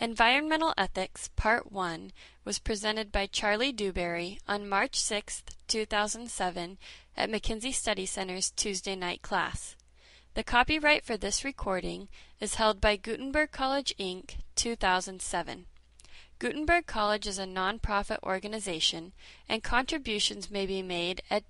Environmental Ethics, Part 1, was presented by Charlie Dewberry on March 6, 2007, at McKinsey Study Center's Tuesday night class. The copyright for this recording is held by Gutenberg College, Inc., 2007. Gutenberg College is a non-profit organization, and contributions may be made at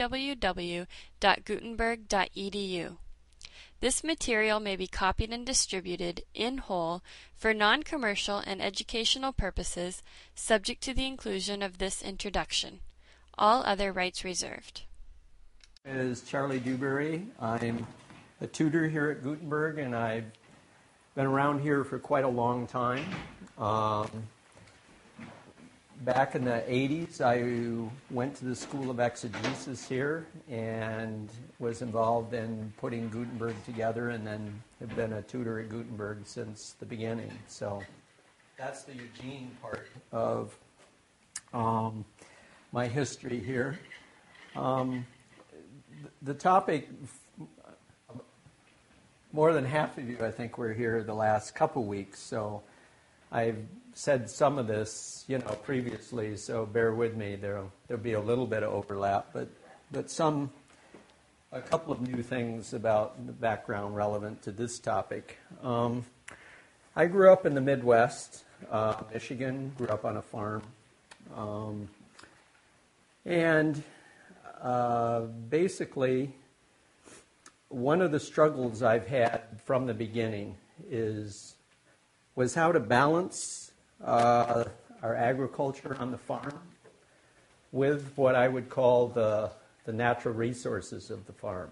www.gutenberg.edu. This material may be copied and distributed in whole for non-commercial and educational purposes, subject to the inclusion of this introduction. All other rights reserved. My name is Charlie Dewberry. I'm a tutor here at Gutenberg, and I've been around here for quite a long time. Back in the 80s, I went to the School of Exegesis here and was involved in putting Gutenberg together, and then have been a tutor at Gutenberg since the beginning. So that's the Eugene part of my history here. The topic, more than half of you, I think, were here the last couple weeks, so I've said some of this, previously, so bear with me. There'll be a little bit of overlap, but a couple of new things about the background relevant to this topic. I grew up in the Midwest, Michigan, grew up on a farm, and basically one of the struggles I've had from the beginning was how to balance our agriculture on the farm with what I would call the natural resources of the farm.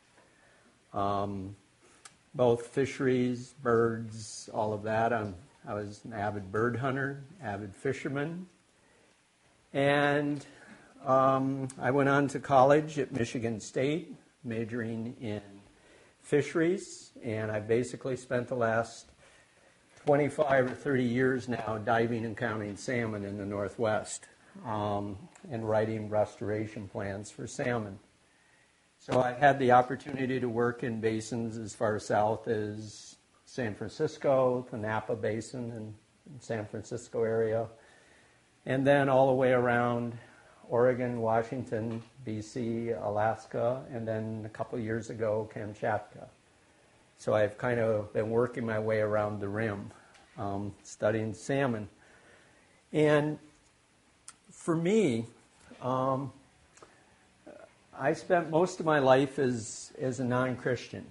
Both fisheries, birds, all of that. I was an avid bird hunter, avid fisherman. And I went on to college at Michigan State, majoring in fisheries, and I basically spent the last 25 or 30 years now diving and counting salmon in the Northwest and writing restoration plans for salmon. So I had the opportunity to work in basins as far south as San Francisco, the Napa Basin in San Francisco area, and then all the way around Oregon, Washington, BC, Alaska, and then a couple of years ago, Kamchatka. So I've kind of been working my way around the rim, studying salmon. And for me, I spent most of my life as a non-Christian.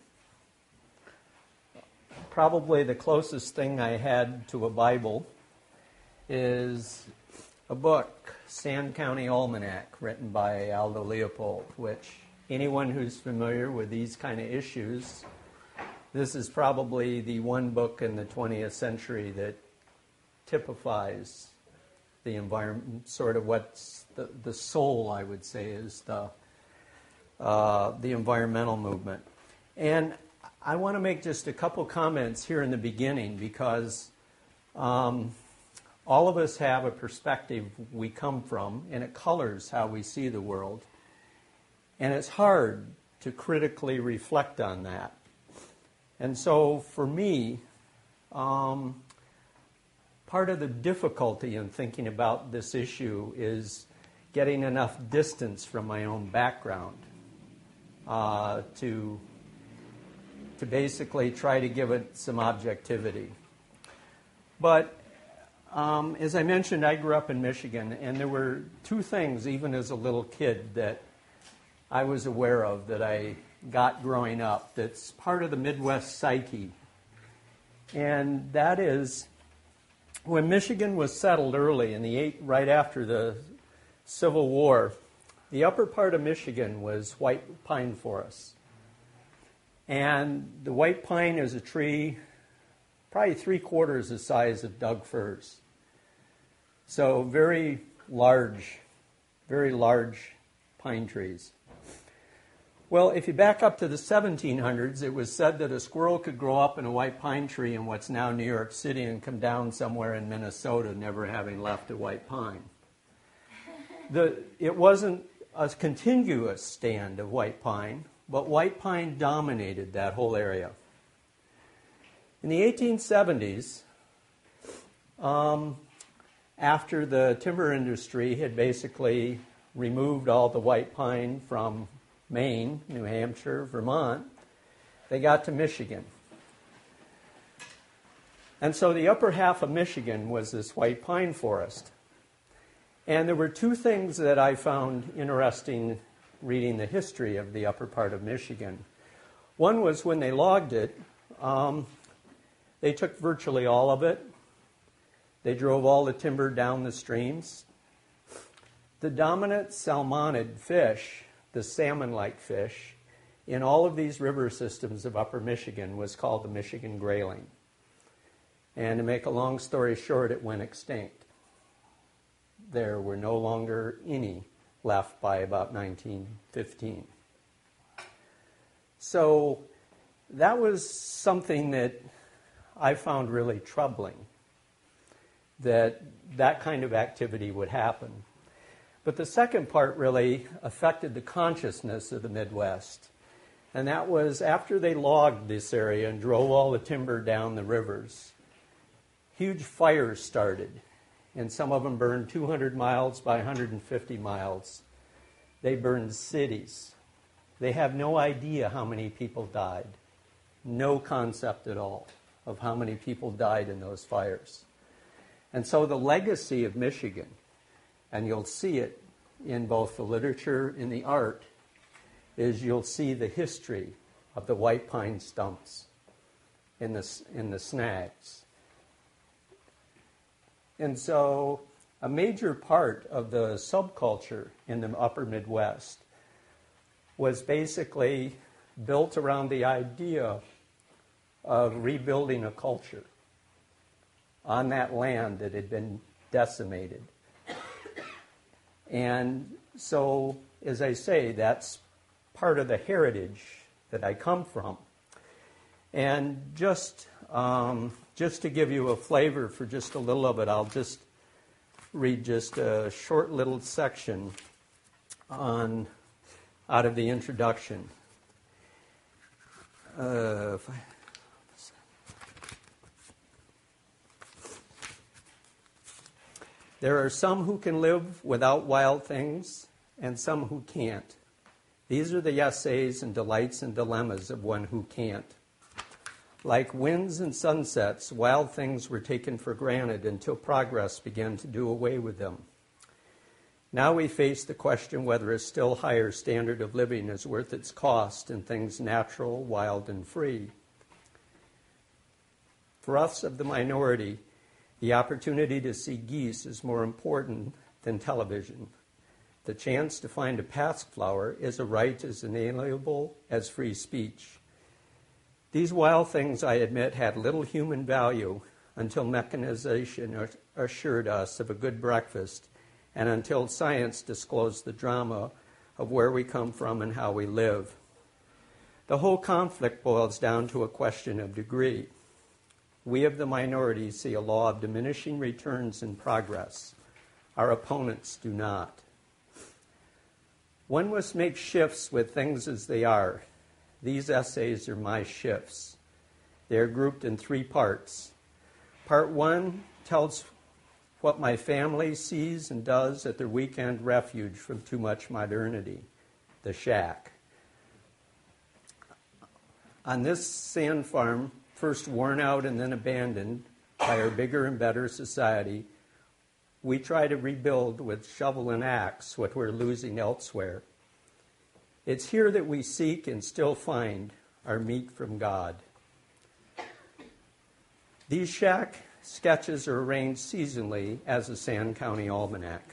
Probably the closest thing I had to a Bible is a book, Sand County Almanac, written by Aldo Leopold, which anyone who's familiar with these kind of issues, this is probably the one book in the 20th century that typifies the environment, sort of what's the soul, I would say, is the environmental movement. And I want to make just a couple comments here in the beginning because all of us have a perspective we come from, and it colors how we see the world. And it's hard to critically reflect on that. And so for me, part of the difficulty in thinking about this issue is getting enough distance from my own background to basically try to give it some objectivity. But as I mentioned, I grew up in Michigan, and there were two things, even as a little kid, that I was aware of that I got growing up that's part of the Midwest psyche. And that is, when Michigan was settled early, right after the Civil War, the upper part of Michigan was white pine forests. And the white pine is a tree probably 3/4 the size of Doug firs. So very large pine trees. Well, if you back up to the 1700s, it was said that a squirrel could grow up in a white pine tree in what's now New York City and come down somewhere in Minnesota, never having left a white pine. It wasn't a contiguous stand of white pine, but white pine dominated that whole area. In the 1870s, After the timber industry had basically removed all the white pine from Maine, New Hampshire, Vermont, they got to Michigan. And so the upper half of Michigan was this white pine forest. And there were two things that I found interesting reading the history of the upper part of Michigan. One was when they logged it, they took virtually all of it. They drove all the timber down the streams. The dominant salmonid fish, the salmon-like fish, in all of these river systems of upper Michigan was called the Michigan grayling. And to make a long story short, it went extinct. There were no longer any left by about 1915. So that was something that I found really troubling, that kind of activity would happen. But the second part really affected the consciousness of the Midwest. And that was after they logged this area and drove all the timber down the rivers, huge fires started. And some of them burned 200 miles by 150 miles. They burned cities. They have no idea how many people died. No concept at all of how many people died in those fires. And so the legacy of Michigan, and you'll see it in both the literature and the art, is you'll see the history of the white pine stumps in the snags. And so a major part of the subculture in the upper Midwest was basically built around the idea of rebuilding a culture on that land that had been decimated. And so, as I say, that's part of the heritage that I come from. And just to give you a flavor for just a little of it, I'll just read just a short little section out of the introduction. There are some who can live without wild things, and some who can't. These are the essays and delights and dilemmas of one who can't. Like winds and sunsets, wild things were taken for granted until progress began to do away with them. Now we face the question whether a still higher standard of living is worth its cost in things natural, wild, and free. For us of the minority, the opportunity to see geese is more important than television. The chance to find a pasque-flower is a right as inalienable as free speech. These wild things, I admit, had little human value until mechanization assured us of a good breakfast and until science disclosed the drama of where we come from and how we live. The whole conflict boils down to a question of degree. We of the minority see a law of diminishing returns in progress. Our opponents do not. One must make shifts with things as they are. These essays are my shifts. They are grouped in 3 parts. Part 1 tells what my family sees and does at their weekend refuge from too much modernity, the shack. On this sand farm, first worn out and then abandoned by our bigger and better society, we try to rebuild with shovel and axe what we're losing elsewhere. It's here that we seek and still find our meat from God. These shack sketches are arranged seasonally as a Sand County Almanac.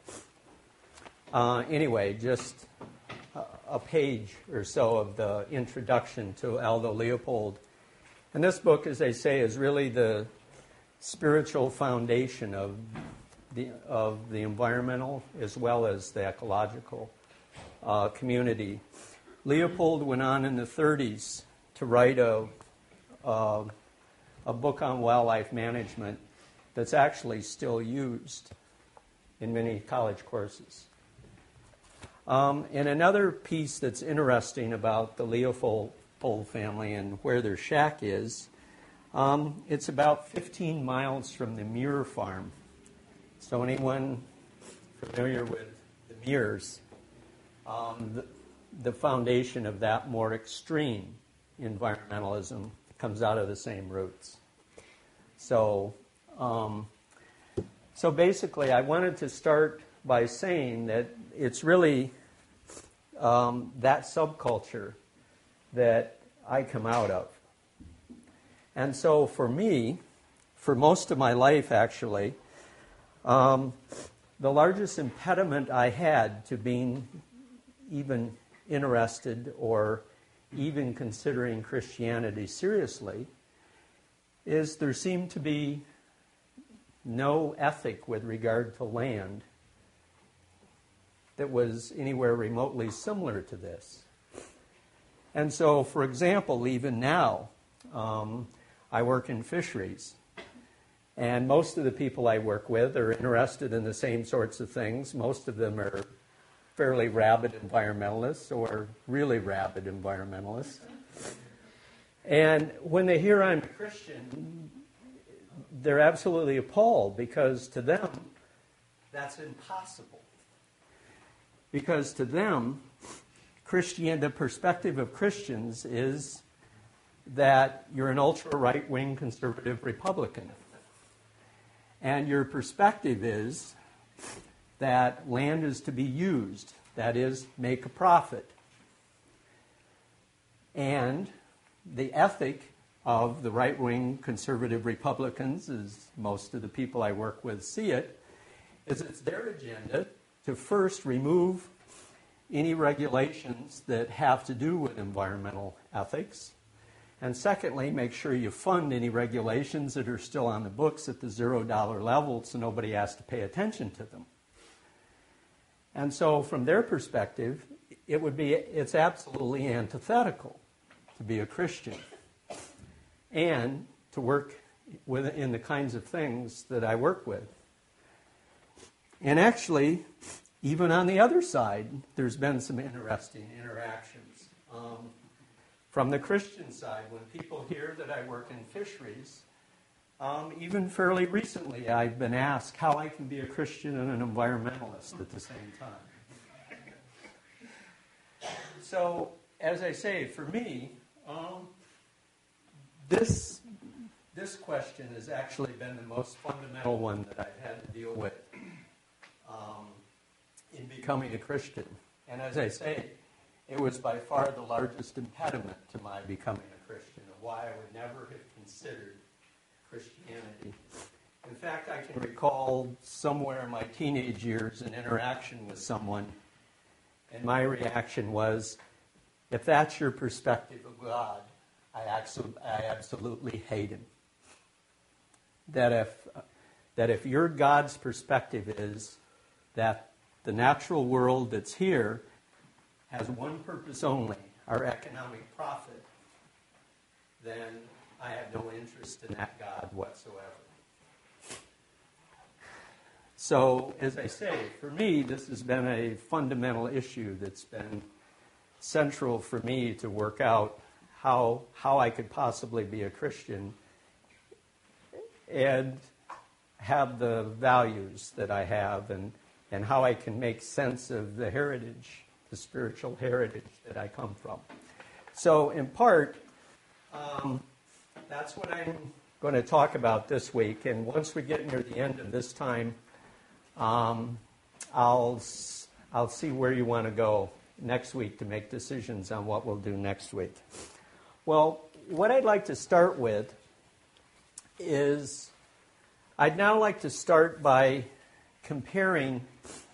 Anyway, just a page or so of the introduction to Aldo Leopold. And this book, as I say, is really the spiritual foundation of the environmental as well as the ecological community. Leopold went on in the 30s to write a book on wildlife management that's actually still used in many college courses. And another piece that's interesting about the Leopold family and where their shack is, It's about 15 miles from the Muir Farm. So anyone familiar with the Muirs, the foundation of that more extreme environmentalism comes out of the same roots. So basically, I wanted to start by saying that it's really that subculture that I come out of. And so for me, for most of my life actually, the largest impediment I had to being even interested or even considering Christianity seriously is there seemed to be no ethic with regard to land that was anywhere remotely similar to this. And so, for example, even now, I work in fisheries. And most of the people I work with are interested in the same sorts of things. Most of them are fairly rabid environmentalists or really rabid environmentalists. And when they hear I'm a Christian, they're absolutely appalled because to them, that's impossible. Because to them, the perspective of Christians is that you're an ultra-right-wing conservative Republican. And your perspective is that land is to be used, that is, make a profit. And the ethic of the right-wing conservative Republicans, as most of the people I work with see it, is it's their agenda to first remove any regulations that have to do with environmental ethics, and secondly, make sure you fund any regulations that are still on the books at the $0 level so nobody has to pay attention to them. And so from their perspective, it's absolutely antithetical to be a Christian and to work in the kinds of things that I work with. And actually, even on the other side, there's been some interesting interactions. From the Christian side, when people hear that I work in fisheries, even fairly recently I've been asked how I can be a Christian and an environmentalist at the same time. So, as I say, for me, this question has actually been the most fundamental one that I've had to deal with in becoming a Christian. And as I say, it was by far the largest impediment to my becoming a Christian, of why I would never have considered Christianity. In fact, I can recall somewhere in my teenage years an interaction with someone, and my reaction was, if that's your perspective of God, I absolutely hate him. That if your God's perspective is that the natural world that's here has one purpose only, our economic profit, then I have no interest in that God whatsoever. So, as I say, for me, this has been a fundamental issue that's been central for me to work out how I could possibly be a Christian and have the values that I have and how I can make sense of the heritage, the spiritual heritage that I come from. So, in part, that's what I'm going to talk about this week. And once we get near the end of this time, I'll see where you want to go next week to make decisions on what we'll do next week. Well, what I'd like to start with is I'd now like to start by comparing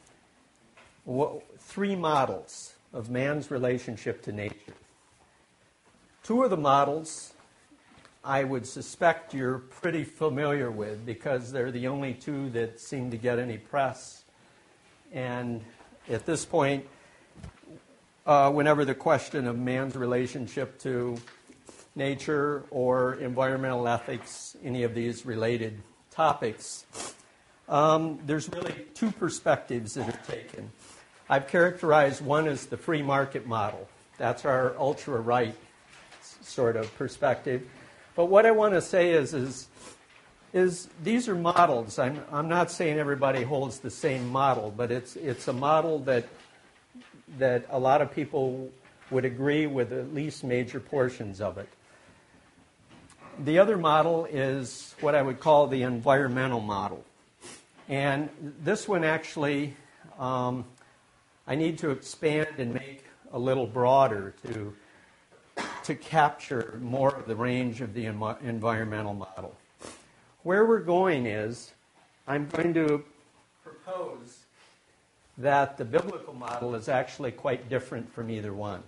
three models of man's relationship to nature. Two of the models I would suspect you're pretty familiar with because they're the only two that seem to get any press. And at this point, whenever the question of man's relationship to nature or environmental ethics, any of these related topics, there's really two perspectives that are taken. I've characterized one as the free market model. That's our ultra-right sort of perspective. But what I want to say is these are models. I'm not saying everybody holds the same model, but it's a model that a lot of people would agree with at least major portions of it. The other model is what I would call the environmental model. And this one actually, I need to expand and make a little broader to capture more of the range of the environmental model. Where we're going is, I'm going to propose that the biblical model is actually quite different from either one.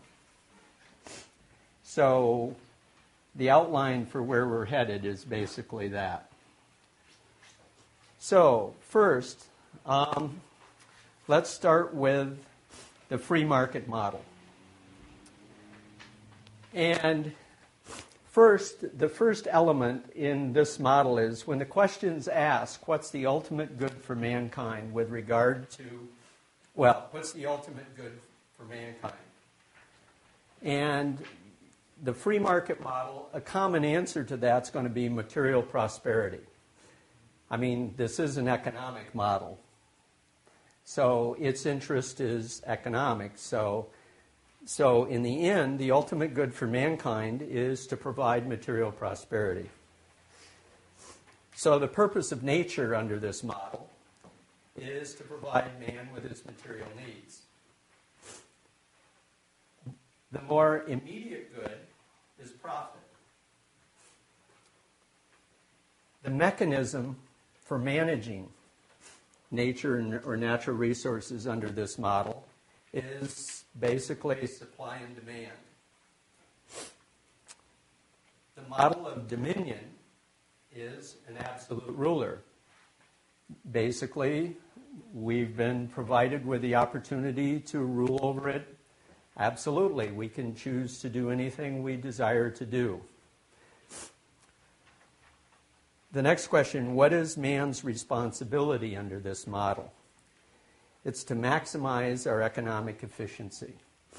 So the outline for where we're headed is basically that. So first, let's start with the free market model. And the first element in this model is when the question's asked, what's the ultimate good for mankind with regard to, what's the ultimate good for mankind? And the free market model, a common answer to that's going to be material prosperity. I mean, this is an economic model. So its interest is economic. So in the end, the ultimate good for mankind is to provide material prosperity. So the purpose of nature under this model is to provide man with his material needs. The more immediate good is profit. The mechanism for managing nature or natural resources under this model is basically supply and demand. The model of dominion is an absolute ruler. Basically, we've been provided with the opportunity to rule over it. Absolutely, we can choose to do anything we desire to do. The next question, what is man's responsibility under this model? It's to maximize our economic efficiency.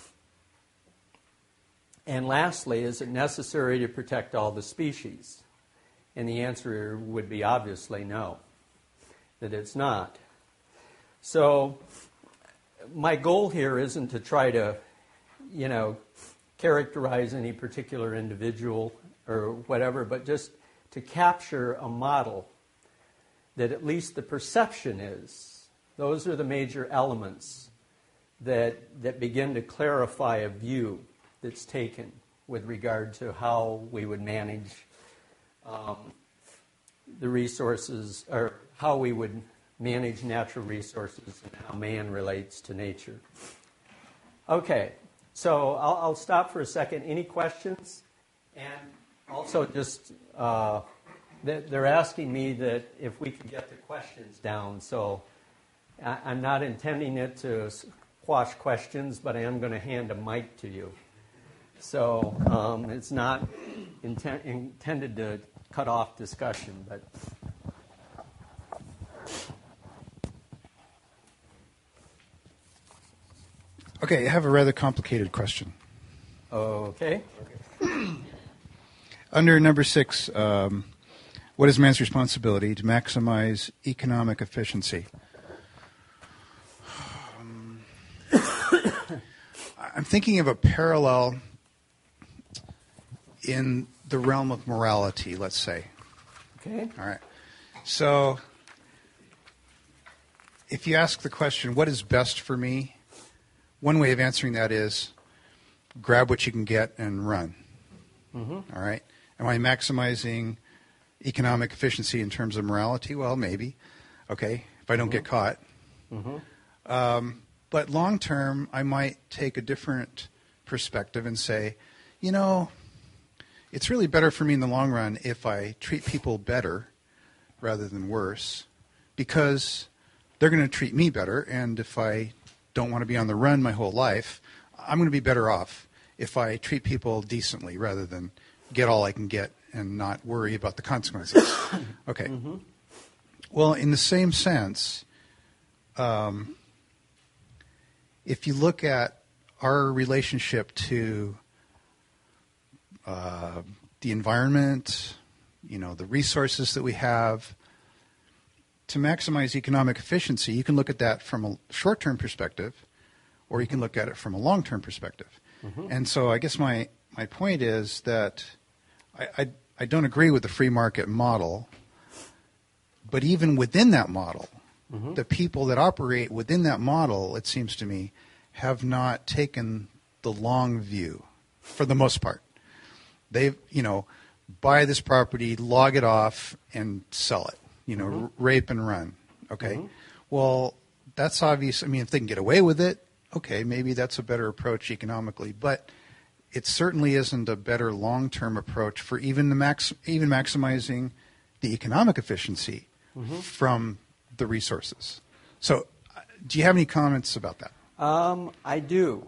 And lastly, is it necessary to protect all the species? And the answer would be obviously no, that it's not. So my goal here isn't to try to, characterize any particular individual or whatever, but just to capture a model that at least the perception is. Those are the major elements that begin to clarify a view that's taken with regard to how we would manage the resources, or how we would manage natural resources and how man relates to nature. Okay, so I'll stop for a second. Any questions? And also just, they're asking me that if we could get the questions down, so I'm not intending it to quash questions, but I am going to hand a mic to you. So it's not intended to cut off discussion, but... Okay, I have a rather complicated question. Okay. Under number 6, what is man's responsibility to maximize economic efficiency? I'm thinking of a parallel in the realm of morality, let's say. Okay. All right. So if you ask the question, what is best for me? One way of answering that is grab what you can get and run. Mm-hmm. All right. Am I maximizing economic efficiency in terms of morality? Well, maybe. Okay. If I don't get caught. Mm-hmm. But long term, I might take a different perspective and say, it's really better for me in the long run if I treat people better rather than worse, because they're going to treat me better. And if I don't want to be on the run my whole life, I'm going to be better off if I treat people decently rather than get all I can get and not worry about the consequences. Okay. Mm-hmm. Well, in the same sense, if you look at our relationship to the environment, the resources that we have. To maximize economic efficiency, you can look at that from a short-term perspective, or you can look at it from a long-term perspective. Mm-hmm. And so I guess my point is that I don't agree with the free market model, but even within that model, mm-hmm. the people that operate within that model, it seems to me, have not taken the long view for the most part. They've, buy this property, log it off, and sell it. Mm-hmm. Rape and run. Okay. Mm-hmm. Well, that's obvious. I mean, if they can get away with it, okay, maybe that's a better approach economically. But it certainly isn't a better long-term approach for even maximizing the economic efficiency mm-hmm. from the resources. So, do you have any comments about that? I do.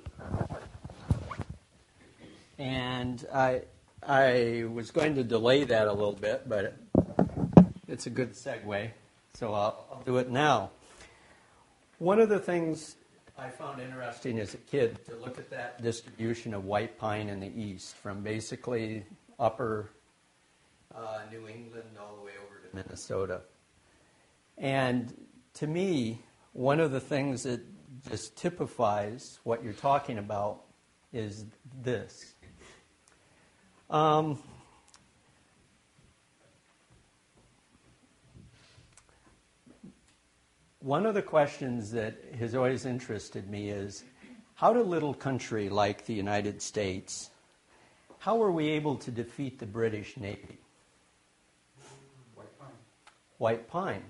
And I was going to delay that a little bit, but it's a good segue, so I'll do it now. One of the things I found interesting as a kid to look at that distribution of white pine in the east, from basically upper New England all the way over to Minnesota. And to me, one of the things that just typifies what you're talking about is this. One of the questions that has always interested me is, how did a little country like the United States, how were we able to defeat the British Navy? White pine. White pine.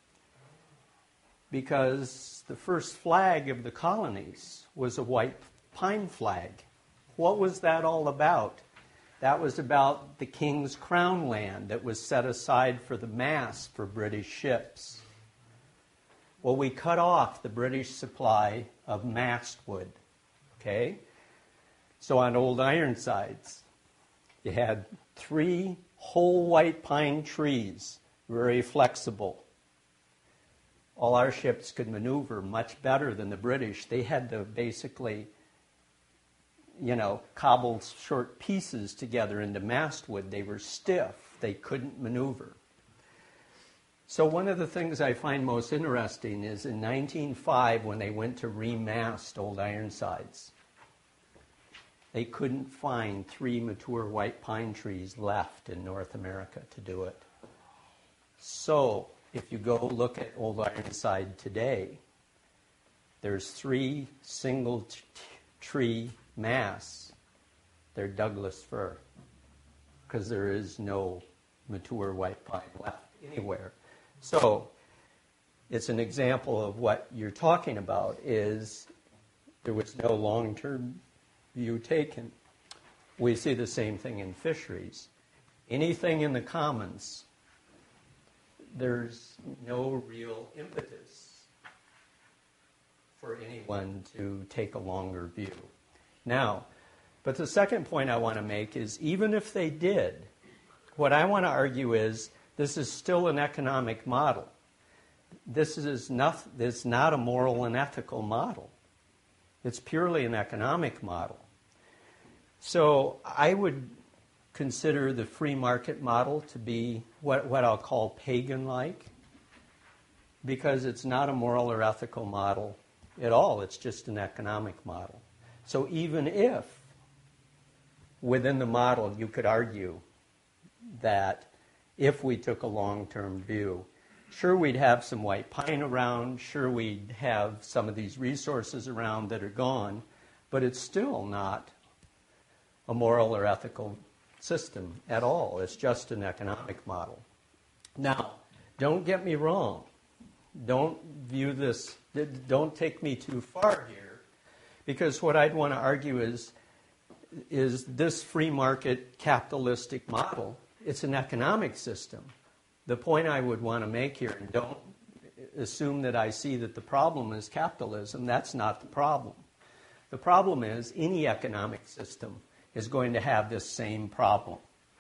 Because the first flag of the colonies was a white pine flag. What was that all about? That was about the King's Crown land that was set aside for the mast for British ships. Well, we cut off the British supply of mastwood, okay? So on Old Ironsides, you had 3 whole white pine trees, very flexible. All our ships could maneuver much better than the British. They had to basically, cobble short pieces together into mastwood. They were stiff. They couldn't maneuver. So one of the things I find most interesting is in 1905, when they went to remast Old Ironsides, they couldn't find 3 mature white pine trees left in North America to do it. So if you go look at Old Ironside today, there's 3 single tree masts. They're Douglas fir, because there is no mature white pine left anywhere. So it's an example of what you're talking about, is there was no long-term view taken. We see the same thing in fisheries. Anything in the commons, there's no real impetus for anyone to take a longer view. Now, but the second point I want to make is, even if they did, what I want to argue is this is still an economic model. This is not a moral and ethical model. It's purely an economic model. So I would consider the free market model to be what I'll call pagan-like, because it's not a moral or ethical model at all. It's just an economic model. So even if within the model you could argue that if we took a long-term view, sure, we'd have some white pine around, sure, we'd have some of these resources around that are gone, but it's still not a moral or ethical system at all. It's just an economic model. Now, don't get me wrong. Don't view this, don't take me too far here, because what I'd want to argue is this free market capitalistic model, it's an economic system. The point I would want to make here, and don't assume that I see that the problem is capitalism. That's not the problem. The problem is any economic system is going to have this same problem.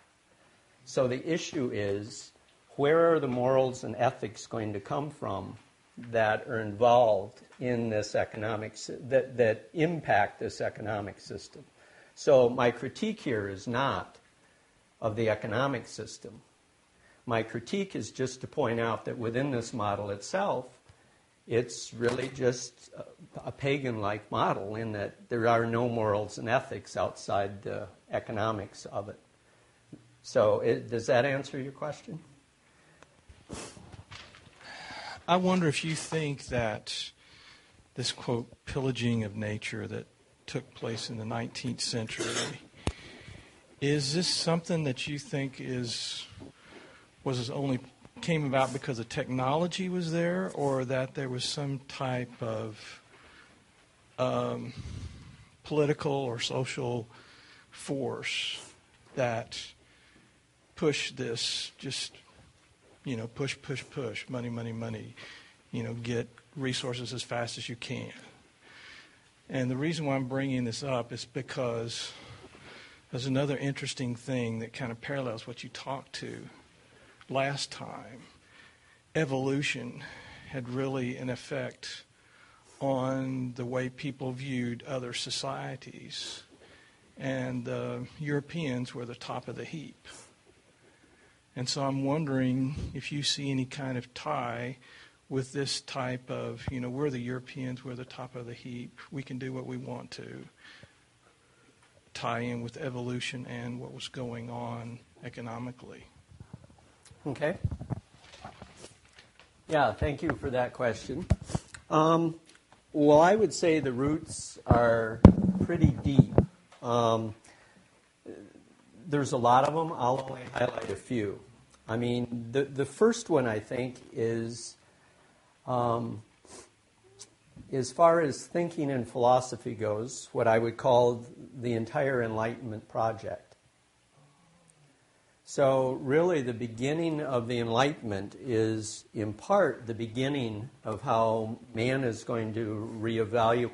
So the issue is, where are the morals and ethics going to come from that are involved in this economic, that impact this economic system? So my critique here is not of the economic system. My critique is just to point out that within this model itself, it's really just a pagan-like model in that there are no morals and ethics outside the economics of it. So does that answer your question? I wonder if you think that this, quote, pillaging of nature that took place in the 19th century, is this something that you think came about because the technology was there, or that there was some type of political or social force that pushed this, just, push, money, get resources as fast as you can? And the reason why I'm bringing this up is because there's another interesting thing that kind of parallels what you talked to last time. Evolution had really an effect on the way people viewed other societies. And Europeans were the top of the heap. And so I'm wondering if you see any kind of tie with this type of, we're the Europeans, we're the top of the heap, we can do what we want to, tie in with evolution and what was going on economically. Okay. Yeah, thank you for that question. Well, I would say the roots are pretty deep. There's a lot of them. I'll only highlight a few. I mean, the first one, I think, is as far as thinking and philosophy goes, what I would call the entire Enlightenment project. So really the beginning of the Enlightenment is, in part, the beginning of how man is going to reevaluate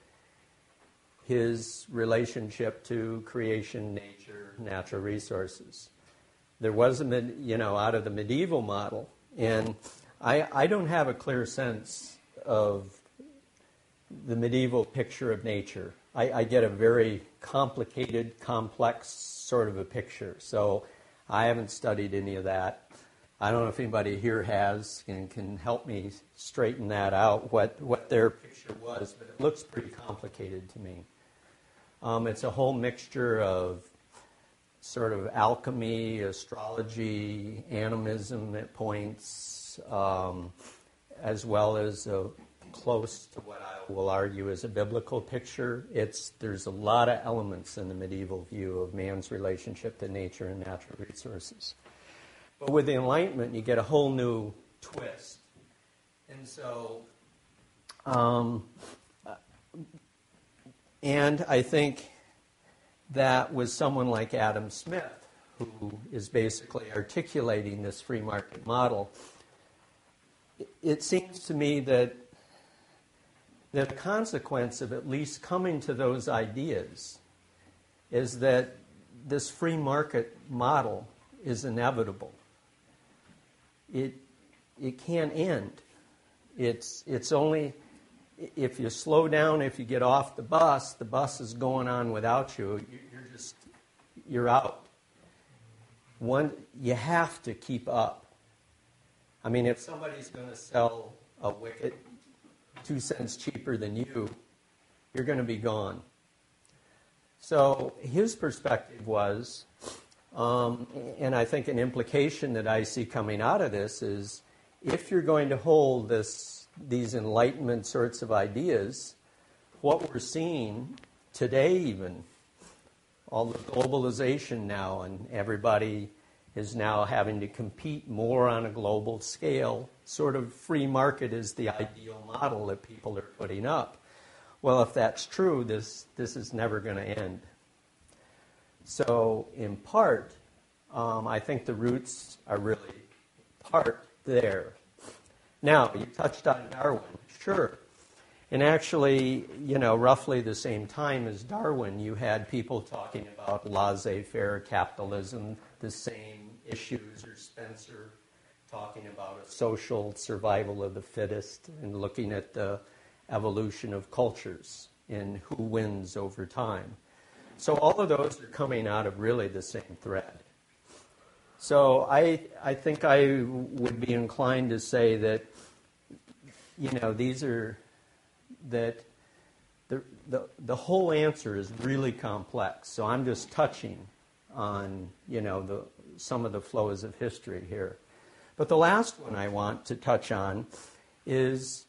his relationship to creation, nature, natural resources. There was out of the medieval model, and I don't have a clear sense of the medieval picture of nature. I get a very complicated, complex sort of a picture. So I haven't studied any of that. I don't know if anybody here has and can help me straighten that out, what their picture was, but it looks pretty complicated to me. It's a whole mixture of sort of alchemy, astrology, animism at points, as well as close to what I will argue is a biblical picture. There's a lot of elements in the medieval view of man's relationship to nature and natural resources. But with the Enlightenment, you get a whole new twist. And so, and I think that with someone like Adam Smith, who is basically articulating this free market model, it seems to me that the consequence of at least coming to those ideas is that this free market model is inevitable. It can't end. It's only if you slow down, if you get off the bus is going on without you. You're out. You have to keep up. I mean, if somebody's going to sell a wicket 2 cents cheaper than you're going to be gone. So his perspective was, and I think an implication that I see coming out of this is, if you're going to hold these Enlightenment sorts of ideas, what we're seeing today even, all the globalization now, and everybody is now having to compete more on a global scale. Sort of free market is the ideal model that people are putting up. Well, if that's true, this is never going to end. So, in part, I think the roots are really part there. Now, you touched on Darwin. Sure. And actually, roughly the same time as Darwin, you had people talking about laissez-faire capitalism, the same issues, or Spencer talking about a social survival of the fittest and looking at the evolution of cultures and who wins over time. So all of those are coming out of really the same thread. So I think I would be inclined to say that, these are, that the whole answer is really complex. So I'm just touching on, some of the flows of history here. But the last one I want to touch on is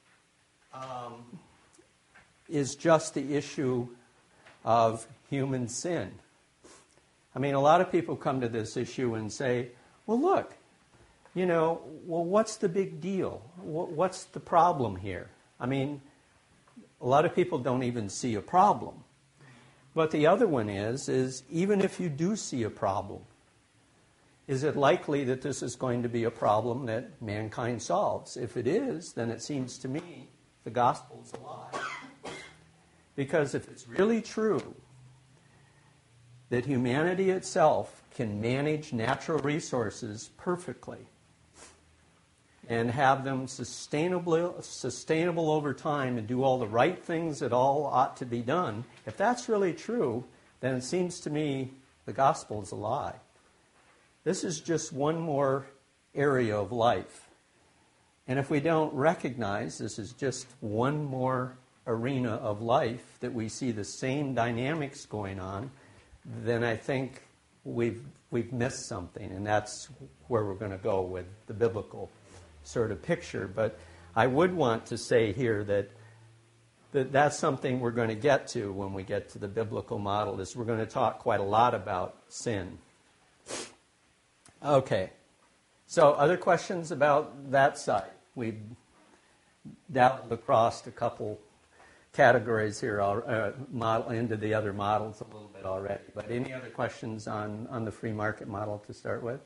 just the issue of human sin. I mean, a lot of people come to this issue and say, well, look, what's the big deal? What's the problem here? I mean, a lot of people don't even see a problem. But the other one is even if you do see a problem, is it likely that this is going to be a problem that mankind solves? If it is, then it seems to me the gospel's a lie. Because if it's really true that humanity itself can manage natural resources perfectly and have them sustainable over time and do all the right things that all ought to be done, if that's really true, then it seems to me the gospel is a lie. This is just one more area of life. And if we don't recognize this is just one more arena of life, that we see the same dynamics going on, then I think we've missed something, and that's where we're going to go with the biblical sort of picture. But I would want to say here that that's something we're going to get to when we get to the biblical model, is we're going to talk quite a lot about sin. Okay, so other questions about that side? We've dabbled across a couple categories here, into the other models a little bit already. But any other questions on the free market model to start with?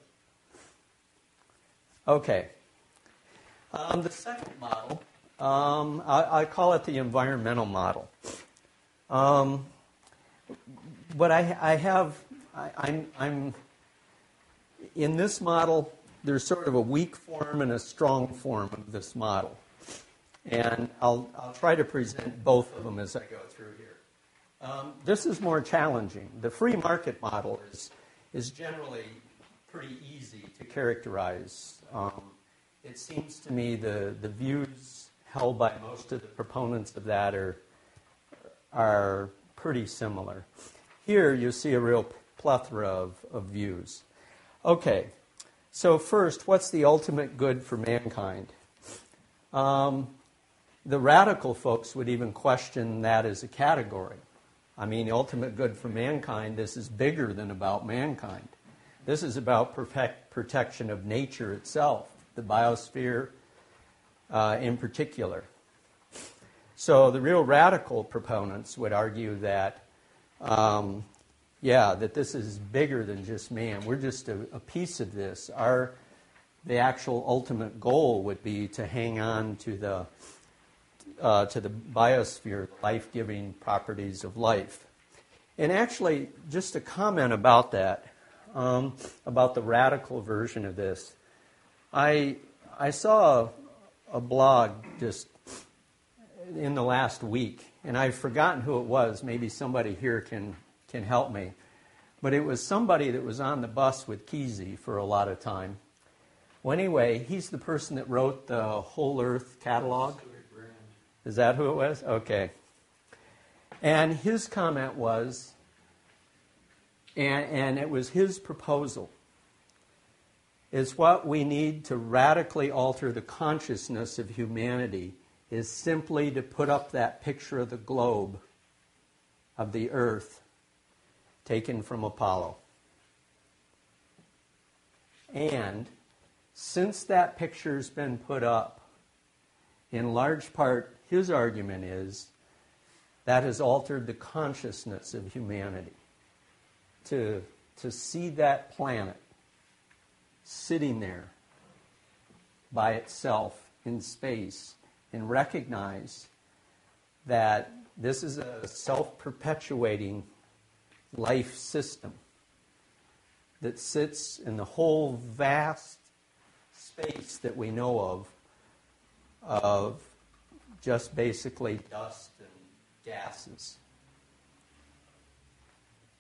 Okay. The second model, I call it the environmental model. But I'm in this model, there's sort of a weak form and a strong form of this model. And I'll try to present both of them as I go through here. This is more challenging. The free market model is generally pretty easy to characterize. It seems to me the views held by most of the proponents of that are pretty similar. Here you see a real plethora of views. Okay, so first, what's the ultimate good for mankind? The radical folks would even question that as a category. I mean, the ultimate good for mankind, this is bigger than about mankind. This is about protection of nature itself, the biosphere in particular. So the real radical proponents would argue that, that this is bigger than just man. We're just a piece of this. The actual ultimate goal would be to hang on to the biosphere, life-giving properties of life. And actually, just a comment about that, about the radical version of this. I saw a blog just in the last week, and I've forgotten who it was. Maybe somebody here can help me. But it was somebody that was on the bus with Kesey for a lot of time. Well, anyway, he's the person that wrote the Whole Earth catalog. Is that who it was? Okay. And his comment was, and it was his proposal, is what we need to radically alter the consciousness of humanity is simply to put up that picture of the globe, of the earth, taken from Apollo. And since that picture's been put up, in large part, his argument is that has altered the consciousness of humanity. To see that planet sitting there by itself in space and recognize that this is a self-perpetuating life system that sits in the whole vast space that we know of just basically dust and gases.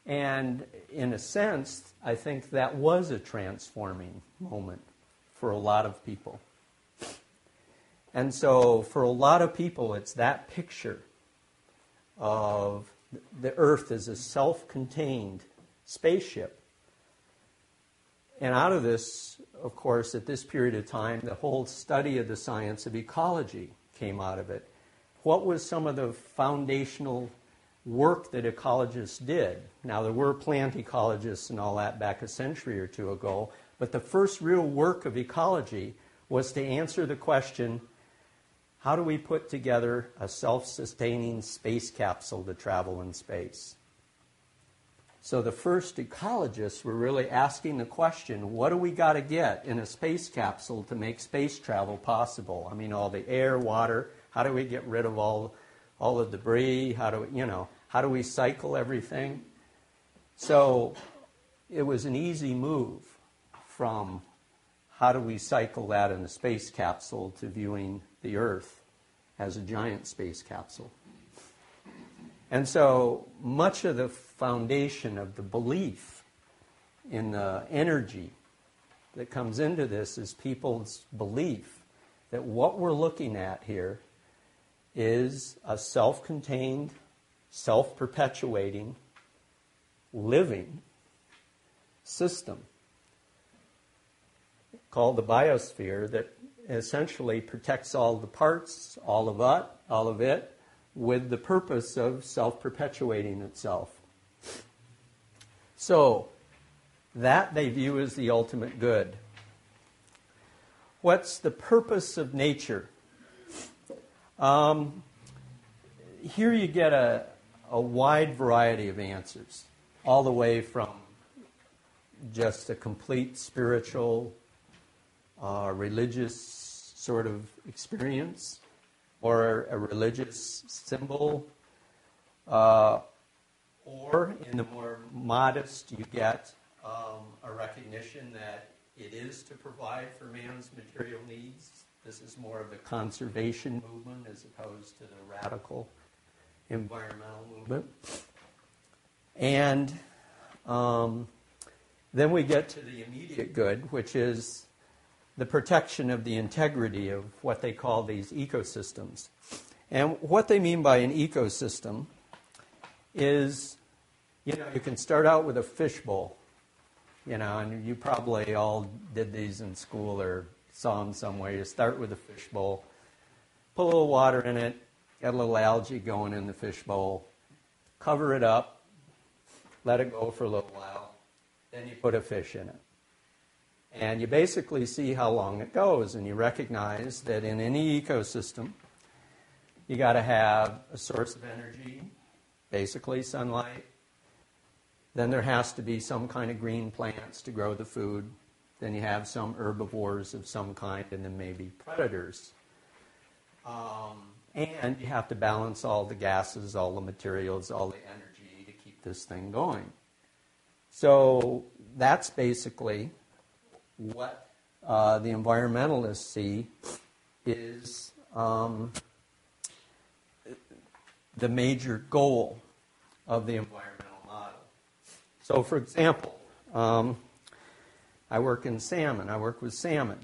And in a sense, I think that was a transforming moment for a lot of people. And so for a lot of people, it's that picture of the Earth as a self-contained spaceship. And out of this, of course, at this period of time, the whole study of the science of ecology came out of it. What was some of the foundational work that ecologists did? Now, there were plant ecologists and all that back a century or two ago, but the first real work of ecology was to answer the question, how do we put together a self-sustaining space capsule to travel in space? So the first ecologists were really asking the question, what do we got to get in a space capsule to make space travel possible? I mean, all the air, water, how do we get rid of all the debris? How do we cycle everything? So it was an easy move from how do we cycle that in a space capsule to viewing the Earth as a giant space capsule. And so much of the foundation of the belief in the energy that comes into this is people's belief that what we're looking at here is a self-contained, self-perpetuating, living system called the biosphere that essentially protects all the parts, all of it, with the purpose of self-perpetuating itself. So, that they view as the ultimate good. What's the purpose of nature? Here you get a wide variety of answers, all the way from just a complete spiritual, religious sort of experience, or a religious symbol, or in the more modest, you get a recognition that it is to provide for man's material needs. This is more of the conservation movement as opposed to the radical environmental movement. And then we get to the immediate good, which is the protection of the integrity of what they call these ecosystems. And what they mean by an ecosystem is, you can start out with a fishbowl, and you probably all did these in school or saw them somewhere. You start with a fishbowl, put a little water in it, get a little algae going in the fishbowl, cover it up, let it go for a little while, then you put a fish in it. And you basically see how long it goes, and you recognize that in any ecosystem, you got to have a source of energy, basically sunlight. Then there has to be some kind of green plants to grow the food. Then you have some herbivores of some kind, and then maybe predators. And you have to balance all the gases, all the materials, all the energy to keep this thing going. So that's basically what the environmentalists see is the major goal of the environmental model. So, for example, I work in salmon. I work with salmon.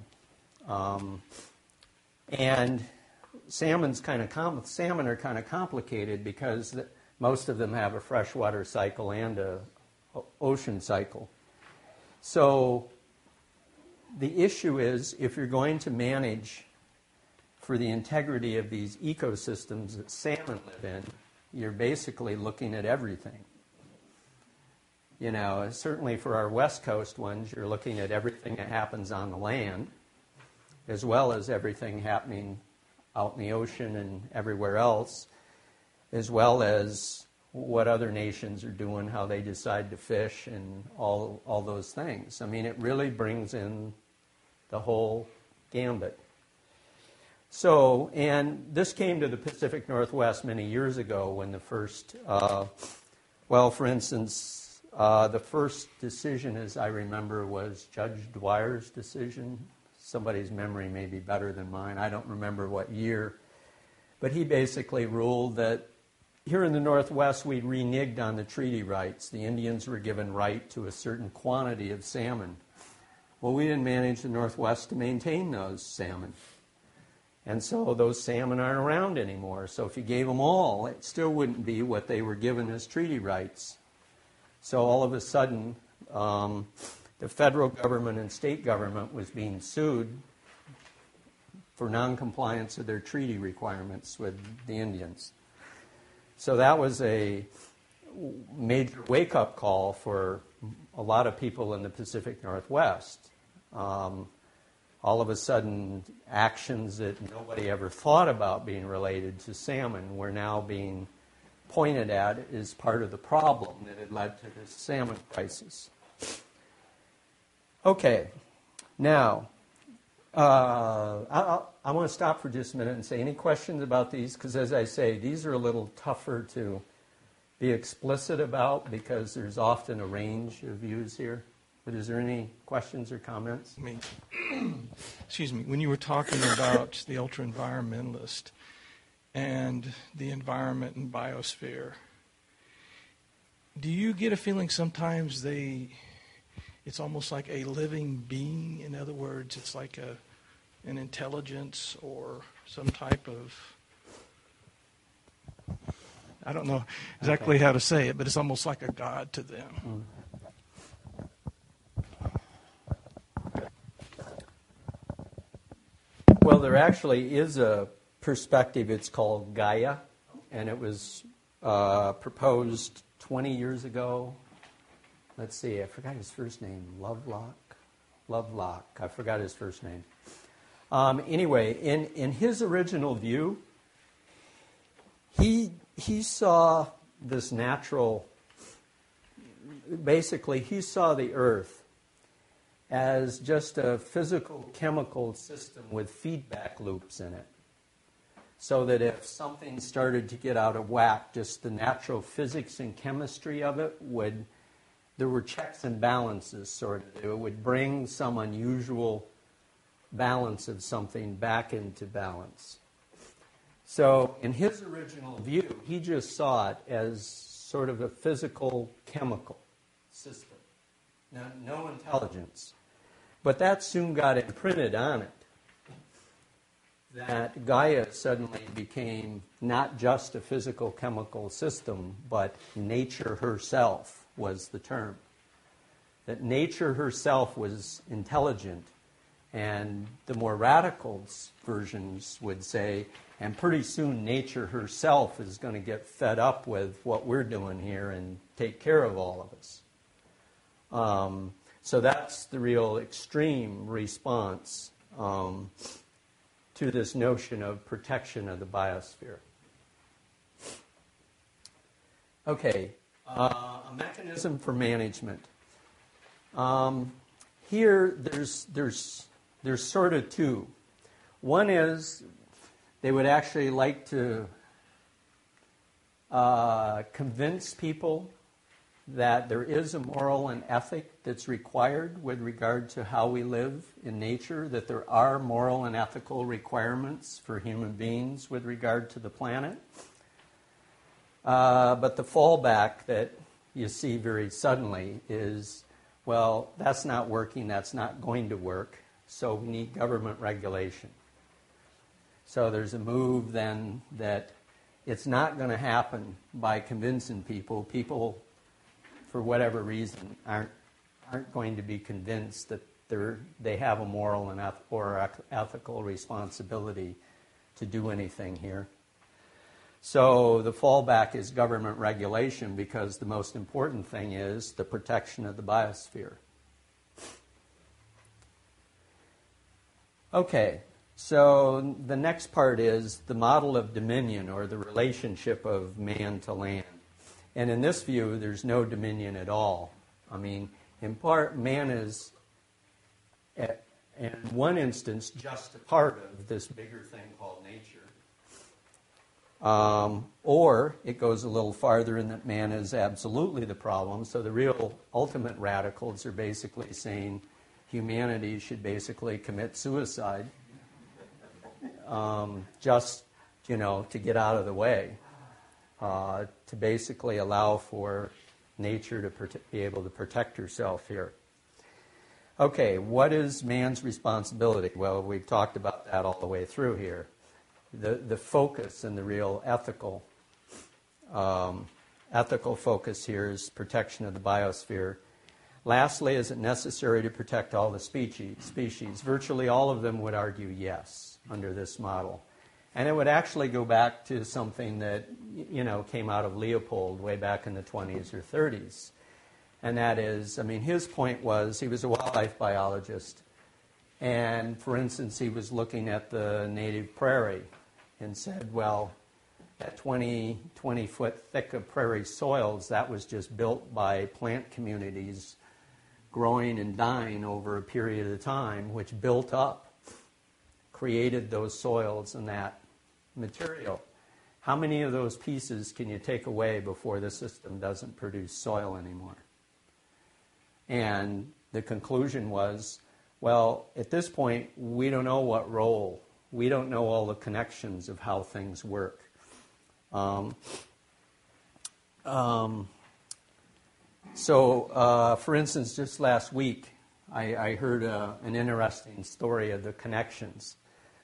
And salmon are kind of complicated because most of them have a freshwater cycle and a ocean cycle. So the issue is, if you're going to manage for the integrity of these ecosystems that salmon live in, you're basically looking at everything. Certainly for our West Coast ones, you're looking at everything that happens on the land, as well as everything happening out in the ocean and everywhere else, as well as what other nations are doing, how they decide to fish, and all those things. I mean, it really brings in the whole gambit. So, and this came to the Pacific Northwest many years ago when the first, for instance, the first decision, as I remember, was Judge Dwyer's decision. Somebody's memory may be better than mine. I don't remember what year. But he basically ruled that here in the Northwest, we reneged on the treaty rights. The Indians were given right to a certain quantity of salmon. Well, we didn't manage the Northwest to maintain those salmon. And so those salmon aren't around anymore. So if you gave them all, it still wouldn't be what they were given as treaty rights. So all of a sudden, the federal government and state government was being sued for noncompliance of their treaty requirements with the Indians. So that was a major wake-up call for a lot of people in the Pacific Northwest. All of a sudden, actions that nobody ever thought about being related to salmon were now being pointed at as part of the problem that had led to this salmon crisis. Okay, now, I want to stop for just a minute and say, any questions about these? Because as I say, these are a little tougher to be explicit about because there's often a range of views here. But is there any questions or comments? I mean, excuse me, when you were talking about the ultra-environmentalist and the environment and biosphere, do you get a feeling sometimes it's almost like a living being? In other words, it's like an intelligence or some type of, I don't know exactly how to say it, but it's almost like a god to them. Well, there actually is a perspective. It's called Gaia, and it was proposed 20 years ago. Let's see, I forgot his first name. Lovelock. I forgot his first name. Anyway, in his original view, he saw this natural. Basically, he saw the Earth as just a physical chemical system with feedback loops in it. So that if something started to get out of whack, just the natural physics and chemistry of it there were checks and balances, sort of. It would bring some unusual balance of something back into balance. So in his original view, he just saw it as sort of a physical chemical system. No intelligence. But that soon got imprinted on it. That Gaia suddenly became not just a physical chemical system, but nature herself was the term. That nature herself was intelligent. And the more radical versions would say, and pretty soon nature herself is going to get fed up with what we're doing here and take care of all of us. So that's the real extreme response to this notion of protection of the biosphere. Okay, a mechanism for management. Here, there's sort of two. One is they would actually like to convince people that there is a moral and ethic that's required with regard to how we live in nature, that there are moral and ethical requirements for human beings with regard to the planet. But the fallback that you see very suddenly is, well, that's not working, that's not going to work, so we need government regulation. So there's a move then that it's not going to happen by convincing people. People, for whatever reason, aren't going to be convinced that they have a moral and or ethical responsibility to do anything here. So the fallback is government regulation because the most important thing is the protection of the biosphere. Okay, so the next part is the model of dominion, or the relationship of man to land. And in this view, there's no dominion at all. I mean, in part, man is, in one instance, just a part of this bigger thing called nature. Or it goes a little farther in that man is absolutely the problem. So the real ultimate radicals are basically saying humanity should basically commit suicide just, to get out of the way. to basically allow for nature to be able to protect herself here. Okay, what is man's responsibility? Well, we've talked about that all the way through here. The focus and the real ethical focus here is protection of the biosphere. Lastly, is it necessary to protect all the species? Virtually all of them would argue yes under this model. And it would actually go back to something that, came out of Leopold way back in the 20s or 30s. And that is, his point was he was a wildlife biologist. And, for instance, he was looking at the native prairie and said, well, that 20-foot thick of prairie soils, that was just built by plant communities growing and dying over a period of time, which built up, created those soils and that material. How many of those pieces can you take away before the system doesn't produce soil anymore? And the conclusion was, well, at this point, we don't know what role, we don't know all the connections of how things work. So, for instance, just last week, I heard an interesting story of the connections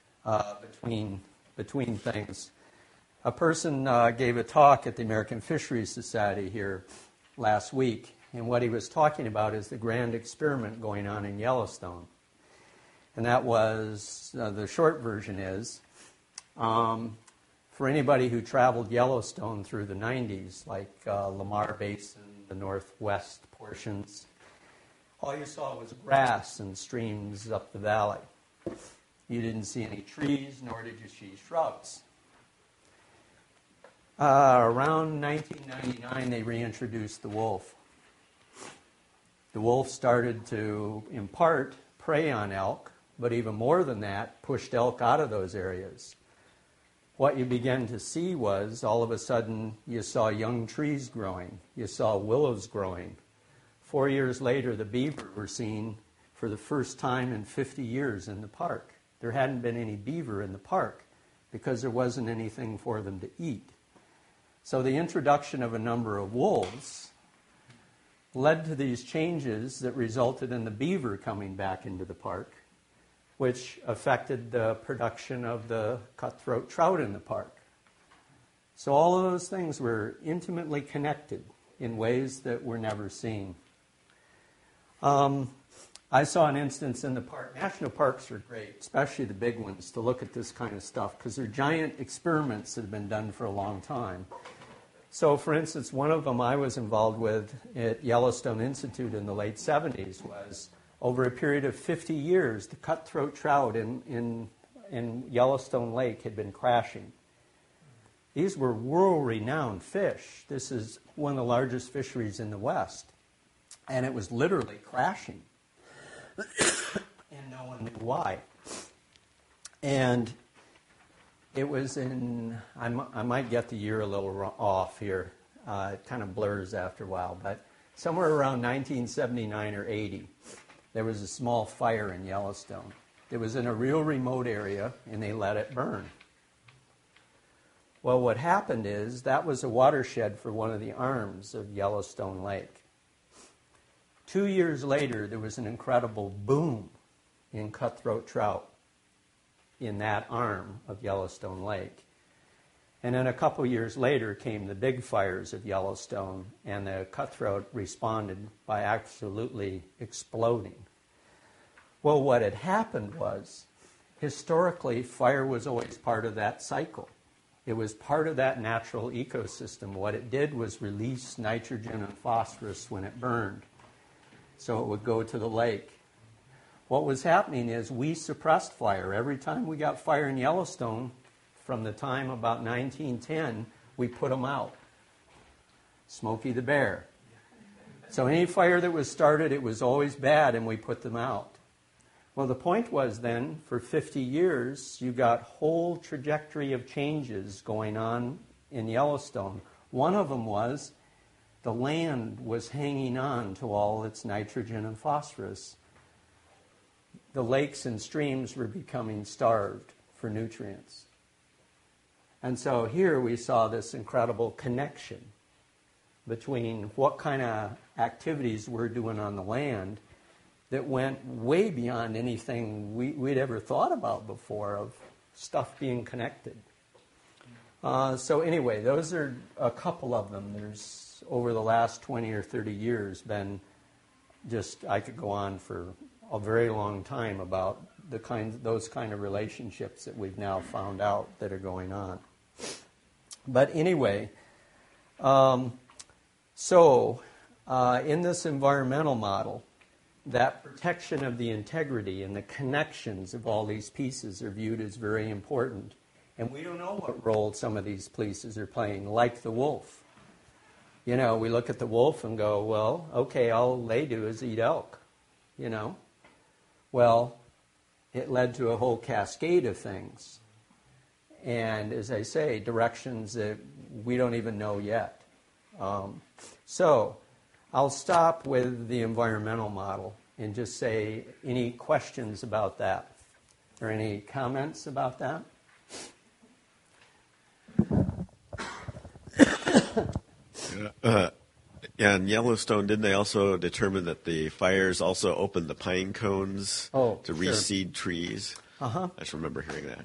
between things. A person gave a talk at the American Fisheries Society here last week, and what he was talking about is the grand experiment going on in Yellowstone. And that was, the short version is, for anybody who traveled Yellowstone through the 90s, like Lamar Basin, the northwest portions, all you saw was grass and streams up the valley. You didn't see any trees, nor did you see shrubs. Around 1999, they reintroduced the wolf. The wolf started to, in part, prey on elk, but even more than that, pushed elk out of those areas. What you began to see was, all of a sudden, you saw young trees growing. You saw willows growing. 4 years later, the beaver were seen for the first time in 50 years in the park. There hadn't been any beaver in the park because there wasn't anything for them to eat. So the introduction of a number of wolves led to these changes that resulted in the beaver coming back into the park, which affected the production of the cutthroat trout in the park. So all of those things were intimately connected in ways that were never seen. I saw an instance in the park. National parks are great, especially the big ones, to look at this kind of stuff because they're giant experiments that have been done for a long time. So, for instance, one of them I was involved with at Yellowstone Institute in the late 70s was, over a period of 50 years, the cutthroat trout in Yellowstone Lake had been crashing. These were world-renowned fish. This is one of the largest fisheries in the West. And it was literally crashing. And no one knew why. And it was in, I might get the year a little off here. It kind of blurs after a while. But somewhere around 1979 or 80, there was a small fire in Yellowstone. It was in a real remote area, and they let it burn. Well, what happened is that was a watershed for one of the arms of Yellowstone Lake. 2 years later, there was an incredible boom in cutthroat trout in that arm of Yellowstone Lake. And then a couple years later came the big fires of Yellowstone, and the cutthroat responded by absolutely exploding. Well, what had happened was, historically, fire was always part of that cycle. It was part of that natural ecosystem. What it did was release nitrogen and phosphorus when it burned. So it would go to the lake. What was happening is we suppressed fire. Every time we got fire in Yellowstone, from the time about 1910, we put them out. Smokey the Bear. So any fire that was started, it was always bad, and we put them out. Well, the point was then, for 50 years, you got whole trajectory of changes going on in Yellowstone. One of them was the land was hanging on to all its nitrogen and phosphorus. The lakes and streams were becoming starved for nutrients. And so here we saw this incredible connection between what kind of activities we're doing on the land that went way beyond anything we'd ever thought about before, of stuff being connected. So anyway, those are a couple of them. There's, over the last 20 or 30 years, been just, I could go on for a very long time about those kind of relationships that we've now found out that are going on. But anyway, in this environmental model, that protection of the integrity and the connections of all these pieces are viewed as very important. And we don't know what role some of these pieces are playing, like the wolf. You know, we look at the wolf and go, well, okay, all they do is eat elk, you know. Well, it led to a whole cascade of things. And as I say, directions that we don't even know yet. So I'll stop with the environmental model and just say, any questions about that? Or any comments about that? In Yellowstone, didn't they also determine that the fires also opened the pine cones to reseed trees? I just remember hearing that.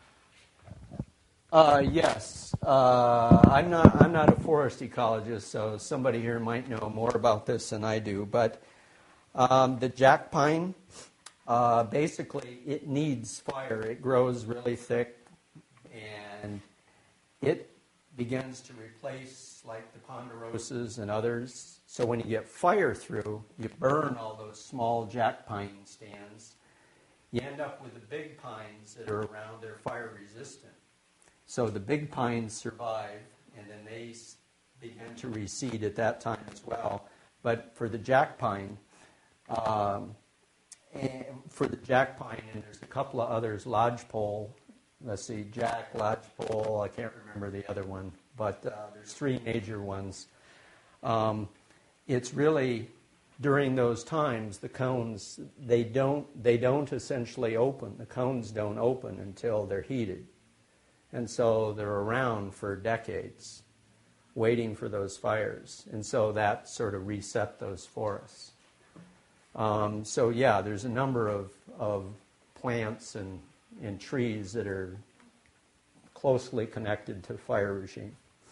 Yes. I'm not a forest ecologist, so somebody here might know more about this than I do. But the jack pine, basically, it needs fire. It grows really thick, and it begins to replace, like the ponderosas and others. So when you get fire through, you burn all those small jack pine stands. You end up with the big pines that are around. They're fire resistant. So the big pines survive, and then they begin to reseed at that time as well. But for the jack pine, and there's a couple of others, lodgepole. Let's see, jack, lodgepole. I can't remember the other one, but there's three major ones. It's really during those times the cones they don't essentially open. The cones don't open until they're heated. And so they're around for decades, waiting for those fires. And so that sort of reset those forests. So yeah, there's a number of plants and trees that are closely connected to fire regime.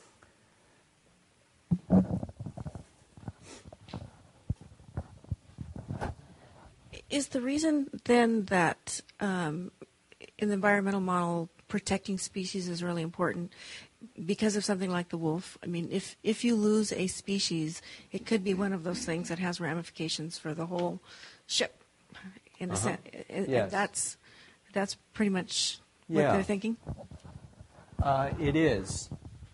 Is the reason then that in the environmental model protecting species is really important because of something like the wolf? I mean, if you lose a species, it could be one of those things that has ramifications for the whole ship. In a sense, Yes. That's pretty much what they're thinking. It is.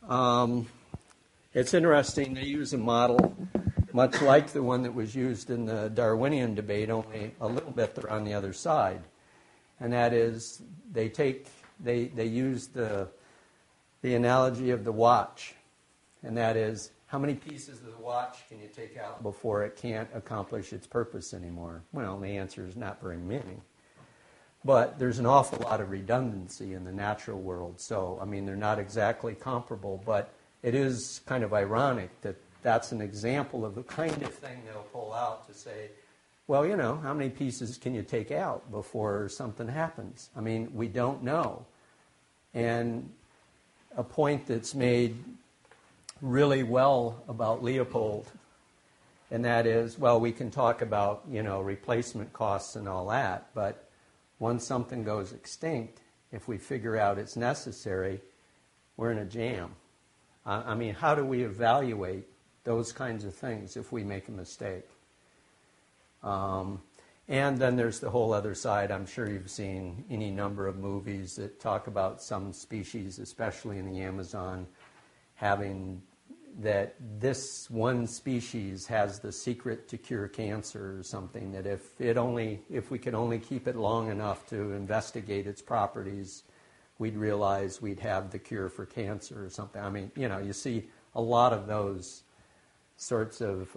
It's interesting. They use a model much like the one that was used in the Darwinian debate, only a little bit they're on the other side, and that is they use the analogy of the watch, and that is, how many pieces of the watch can you take out before it can't accomplish its purpose anymore? Well, the answer is not very many. But there's an awful lot of redundancy in the natural world. So, I mean, they're not exactly comparable, but it is kind of ironic that that's an example of the kind of thing they'll pull out to say, well, you know, how many pieces can you take out before something happens? I mean, we don't know. And a point that's made really well about Leopold, and that is, well, we can talk about, you know, replacement costs and all that, but once something goes extinct, if we figure out it's necessary, we're in a jam. I mean, how do we evaluate those kinds of things if we make a mistake? And then there's the whole other side. I'm sure you've seen any number of movies that talk about some species, especially in the Amazon, having that this one species has the secret to cure cancer or something, that if we could only keep it long enough to investigate its properties, we'd realize we'd have the cure for cancer or something. I mean, you know, you see a lot of those sorts of,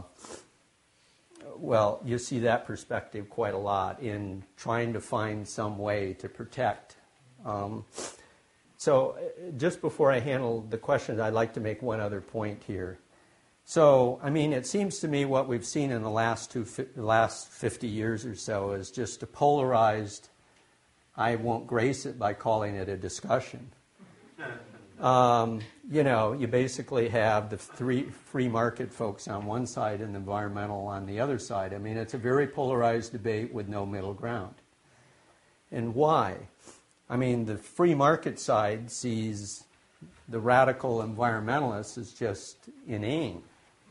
you see that perspective quite a lot in trying to find some way to protect So just before I handle the questions, I'd like to make one other point here. So, I mean, it seems to me what we've seen in the last 50 years or so is just a polarized, I won't grace it by calling it a discussion. You basically have the free market folks on one side and the environmental on the other side. I mean, it's a very polarized debate with no middle ground. And why? I mean, the free market side sees the radical environmentalists as just inane.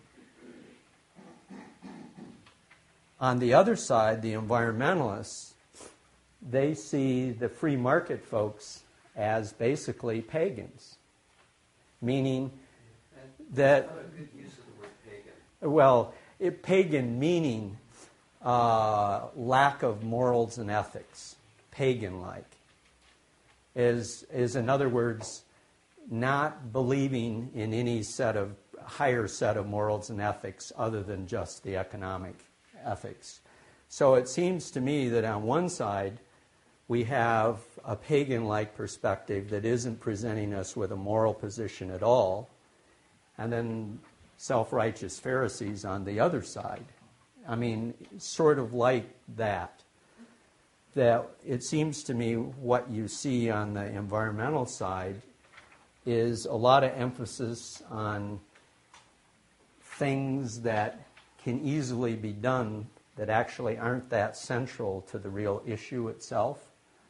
On the other side, the environmentalists, they see the free market folks as basically pagans, meaning that, well, pagan meaning lack of morals and ethics, pagan-like, is in other words, not believing in any higher set of morals and ethics other than just the economic ethics. So it seems to me that on one side, we have a pagan-like perspective that isn't presenting us with a moral position at all, and then self-righteous Pharisees on the other side. I mean, sort of like that. That it seems to me what you see on the environmental side is a lot of emphasis on things that can easily be done that actually aren't that central to the real issue itself.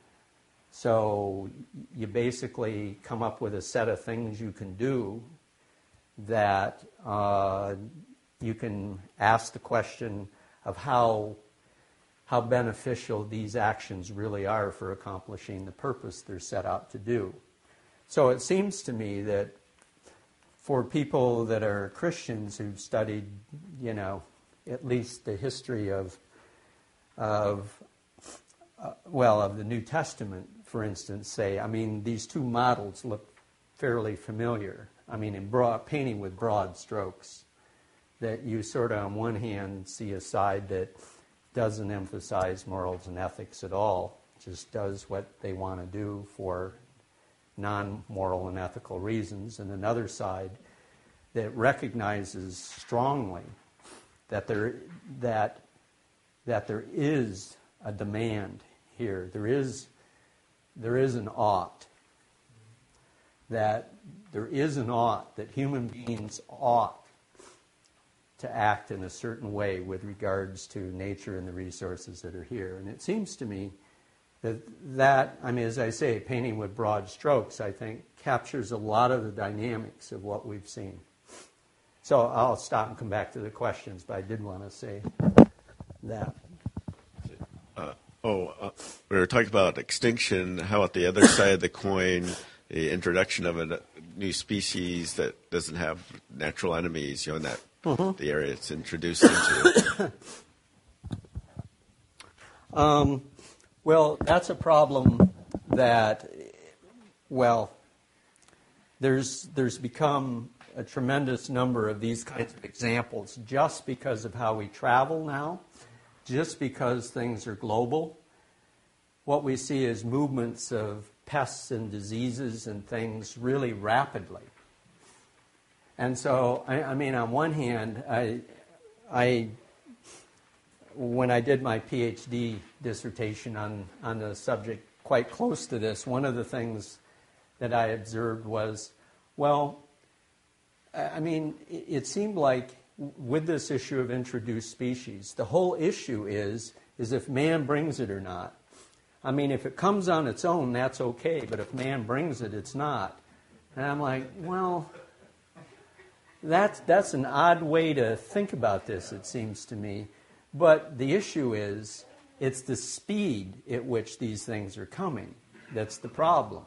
So you basically come up with a set of things you can do that you can ask the question of how beneficial these actions really are for accomplishing the purpose they're set out to do. So it seems to me that for people that are Christians who've studied, at least the history of the New Testament, for instance, say, I mean, these two models look fairly familiar. I mean, in painting with broad strokes, that you sort of on one hand see a side that doesn't emphasize morals and ethics at all, just does what they want to do for non-moral and ethical reasons, and another side that recognizes strongly that there is a demand here. There is an ought. That there is an ought, that human beings ought to act in a certain way with regards to nature and the resources that are here. And it seems to me that, I mean, as I say, painting with broad strokes, I think, captures a lot of the dynamics of what we've seen. So I'll stop and come back to the questions, but I did want to say that. We were talking about extinction. How about the other side of the coin, the introduction of a new species that doesn't have natural enemies, in that the area it's introduced into? Well, that's a problem that, there's become a tremendous number of these kinds of examples just because of how we travel now, just because things are global. What we see is movements of pests and diseases and things really rapidly. And so, I mean, on one hand, when I did my PhD dissertation on the subject quite close to this, one of the things that I observed was, I mean, it seemed like with this issue of introduced species, the whole issue is if man brings it or not. I mean, if it comes on its own, that's okay, but if man brings it, it's not. And I'm like, that's an odd way to think about this, it seems to me. But the issue is, it's the speed at which these things are coming that's the problem.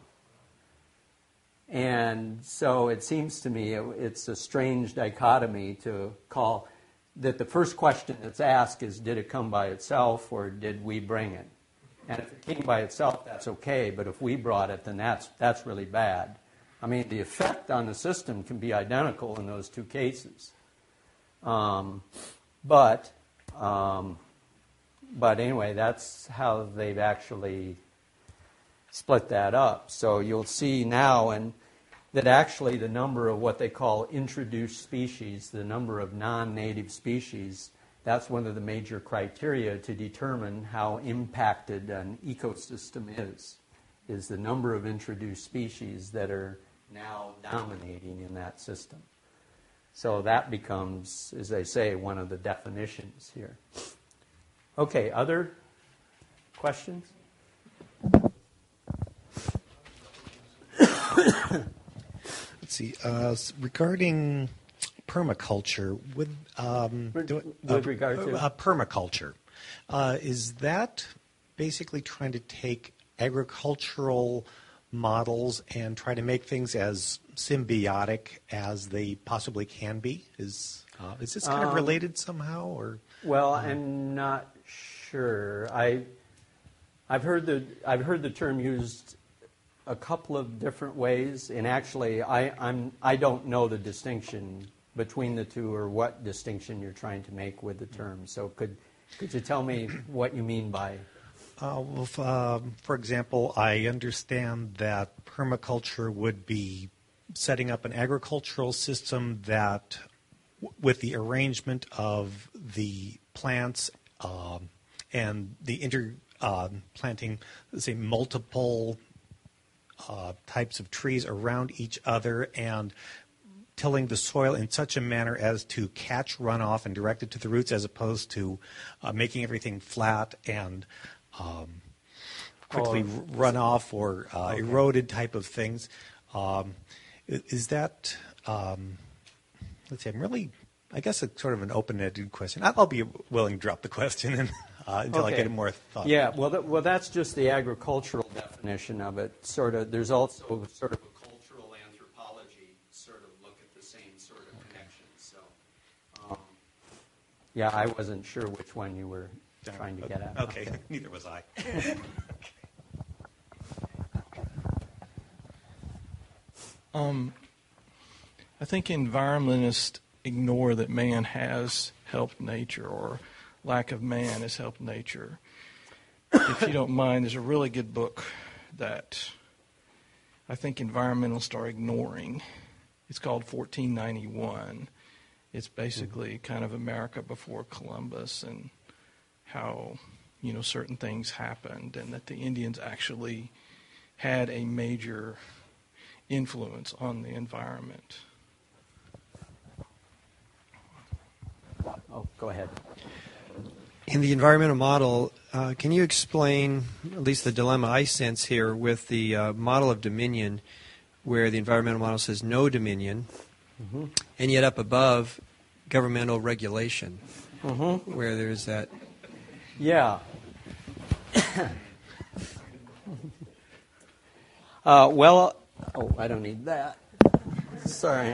And so it seems to me it's a strange dichotomy to call that the first question that's asked is, did it come by itself or did we bring it? And if it came by itself, that's okay, but if we brought it, then that's really bad. I mean, the effect on the system can be identical in those two cases. But anyway, that's how they've actually split that up. So you'll see now that actually the number of what they call introduced species, the number of non-native species, that's one of the major criteria to determine how impacted an ecosystem is the number of introduced species that are now dominating in that system. So that becomes, as I say, one of the definitions here. Okay, other questions? Let's see. Regarding permaculture, with regard to permaculture, is that basically trying to take agricultural models and try to make things as symbiotic as they possibly can be? Is this kind of related somehow, or? Well, I'm not sure. I've heard the term used a couple of different ways, and actually, I don't know the distinction between the two or what distinction you're trying to make with the term. So could you tell me what you mean by? For example, I understand that permaculture would be setting up an agricultural system that, with the arrangement of the plants and the planting, say, multiple types of trees around each other and tilling the soil in such a manner as to catch runoff and direct it to the roots, as opposed to making everything flat and quickly run off or eroded type of things. Is that, let's see, I guess it's sort of an open-ended question. I'll be willing to drop the question until I get more thought. Yeah, well, that's just the agricultural definition of it. There's also sort of a cultural anthropology sort of look at the same sort of connection. So, yeah, I wasn't sure which one you were trying to get at. Okay, neither was I. I think environmentalists ignore that man has helped nature, or lack of man has helped nature. If you don't mind, there's a really good book that I think environmentalists are ignoring. It's called 1491. It's basically kind of America before Columbus and how, certain things happened, and that the Indians actually had a major influence on the environment. Oh, go ahead. In the environmental model, can you explain at least the dilemma I sense here with the model of dominion, where the environmental model says no dominion, and yet up above, governmental regulation, where there's that. Yeah. Well, I don't need that. Sorry,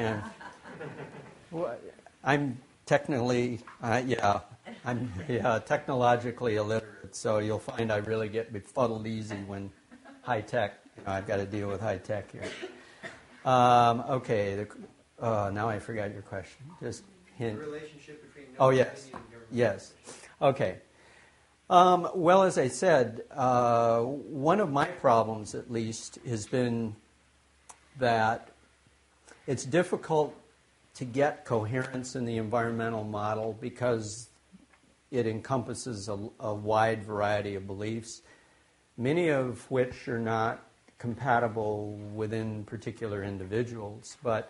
I'm technically, I'm technologically illiterate, so you'll find I really get befuddled easy when high tech. I've got to deal with high tech here. Okay. Now I forgot your question. Just hint. The relationship between. Yes. Yes. Okay. Well, as I said, one of my problems, at least, has been that it's difficult to get coherence in the environmental model because it encompasses a wide variety of beliefs, many of which are not compatible within particular individuals. But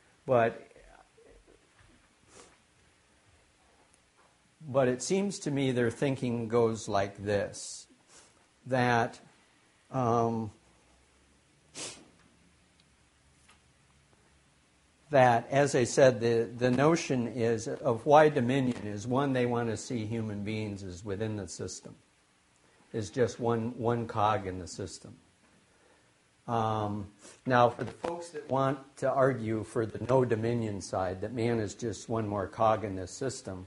it seems to me their thinking goes like this, that as I said, the notion is of why dominion is, one, they want to see human beings as within the system, is just one cog in the system. Now, for the folks that want to argue for the no dominion side, that man is just one more cog in this system,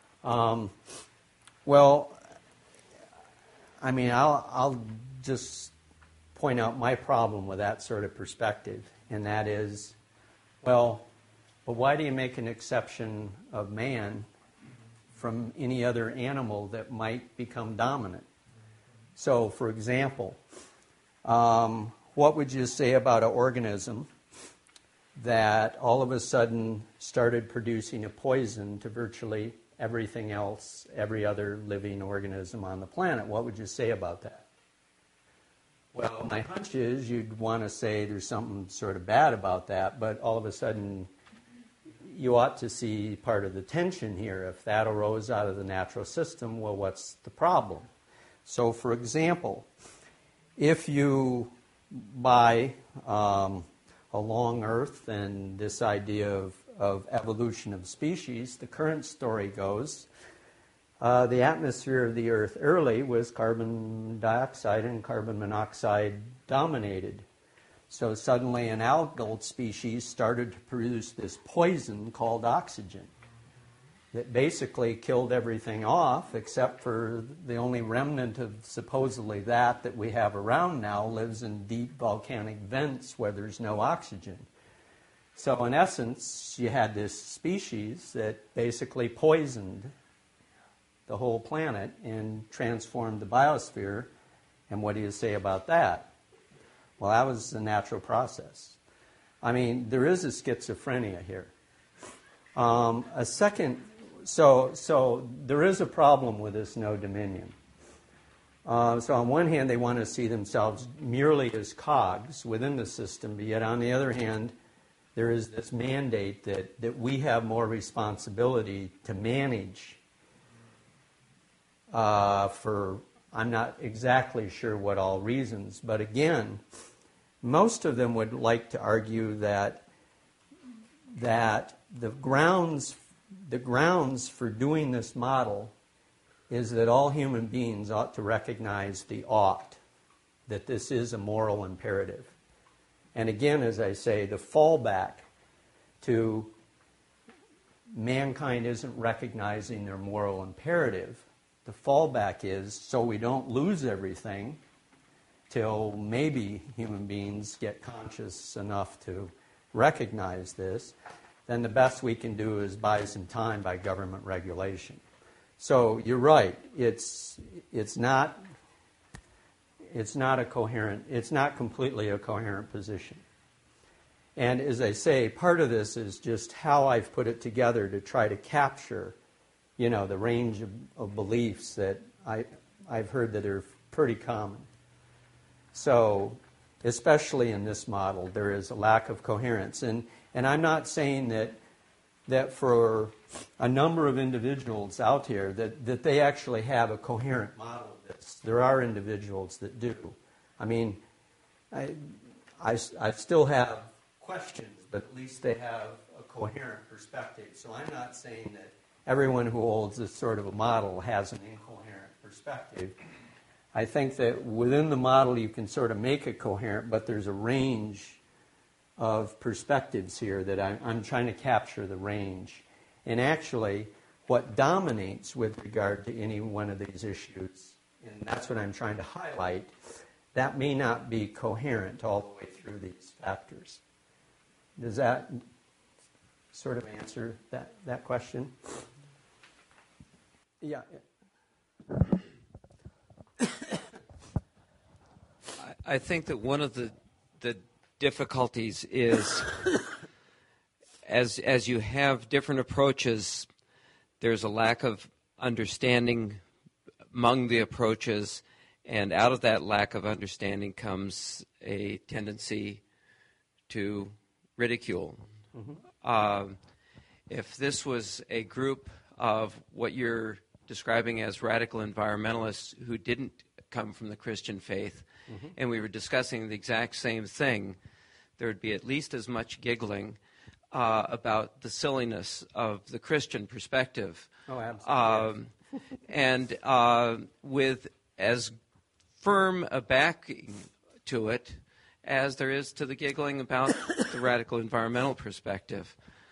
well, I mean, I'll just point out my problem with that sort of perspective, and that is, well, why do you make an exception of man from any other animal that might become dominant? So, for example, What would you say about an organism that all of a sudden started producing a poison to virtually everything else, every other living organism on the planet? What would you say about that? Well, my hunch is you'd want to say there's something sort of bad about that, but all of a sudden you ought to see part of the tension here. If that arose out of the natural system, well, what's the problem? So, for example, if you, by a long Earth and this idea of evolution of species, the current story goes, the atmosphere of the Earth early was carbon dioxide and carbon monoxide dominated. So suddenly an algal species started to produce this poison called oxygen that basically killed everything off except for the only remnant of supposedly that we have around now lives in deep volcanic vents where there's no oxygen. So in essence, you had this species that basically poisoned the whole planet and transformed the biosphere. And what do you say about that? Well, that was a natural process. I mean, there is a schizophrenia here. So there is a problem with this no dominion. So on one hand, they want to see themselves merely as cogs within the system, but yet on the other hand, there is this mandate that we have more responsibility to manage for, I'm not exactly sure what all reasons, but again, most of them would like to argue that the grounds for doing this model is that all human beings ought to recognize the ought, that this is a moral imperative. And again, as I say, the fallback to mankind isn't recognizing their moral imperative. The fallback is so we don't lose everything till maybe human beings get conscious enough to recognize this, then the best we can do is buy some time by government regulation. So you're right. It's not completely a coherent position. And as I say, part of this is just how I've put it together to try to capture, the range of beliefs that I've heard that are pretty common. So, especially in this model, there is a lack of coherence. And I'm not saying that for a number of individuals out here that they actually have a coherent model of this. There are individuals that do. I mean, I still have questions, but at least they have a coherent perspective. So I'm not saying that everyone who holds this sort of a model has an incoherent perspective. I think that within the model you can sort of make it coherent, but there's a range of perspectives here that I'm trying to capture the range. And actually, what dominates with regard to any one of these issues, and that's what I'm trying to highlight, that may not be coherent all the way through these factors. Does that sort of answer that question? Yeah. I think that one of the difficulties is as you have different approaches, there's a lack of understanding among the approaches, and out of that lack of understanding comes a tendency to ridicule. Mm-hmm. If this was a group of what you're describing as radical environmentalists who didn't come from the Christian faith, mm-hmm. and we were discussing the exact same thing, there would be at least as much giggling about the silliness of the Christian perspective. Oh, absolutely. And with as firm a backing to it as there is to the giggling about the radical environmental perspective.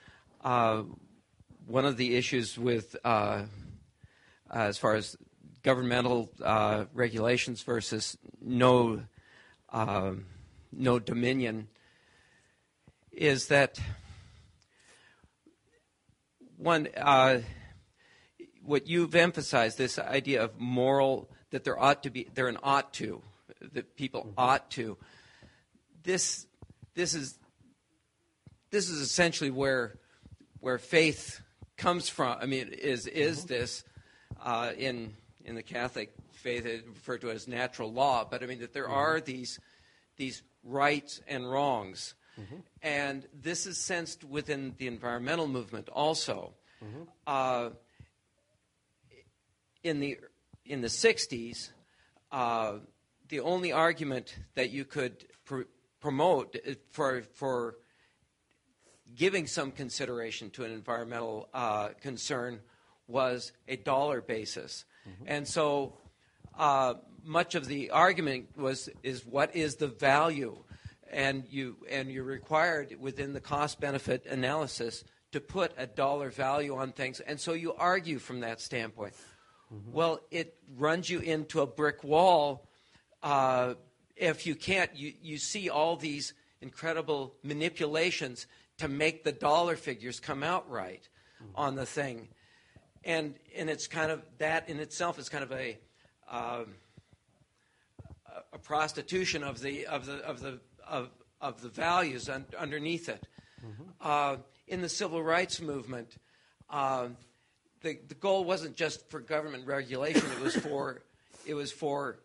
One of the issues with, as far as governmental regulations versus no dominion, is that one, what you've emphasized, this idea of moral, that there ought to be, there an ought to, that people ought to. This is essentially where faith comes from. I mean, is this in the Catholic faith it's referred to as natural law? But I mean that there are these rights and wrongs, and this is sensed within the environmental movement also. In the 60s, the only argument that you could promote for giving some consideration to an environmental concern was a dollar basis. And so much of the argument is what is the value, and you're required within the cost-benefit analysis to put a dollar value on things, and so you argue from that standpoint. Well, it runs you into a brick wall if you can't. You see all these incredible manipulations to make the dollar figures come out right on the thing, and it's kind of that in itself is kind of a prostitution of the values underneath it. In the civil rights movement, the goal wasn't just for government regulation; it was for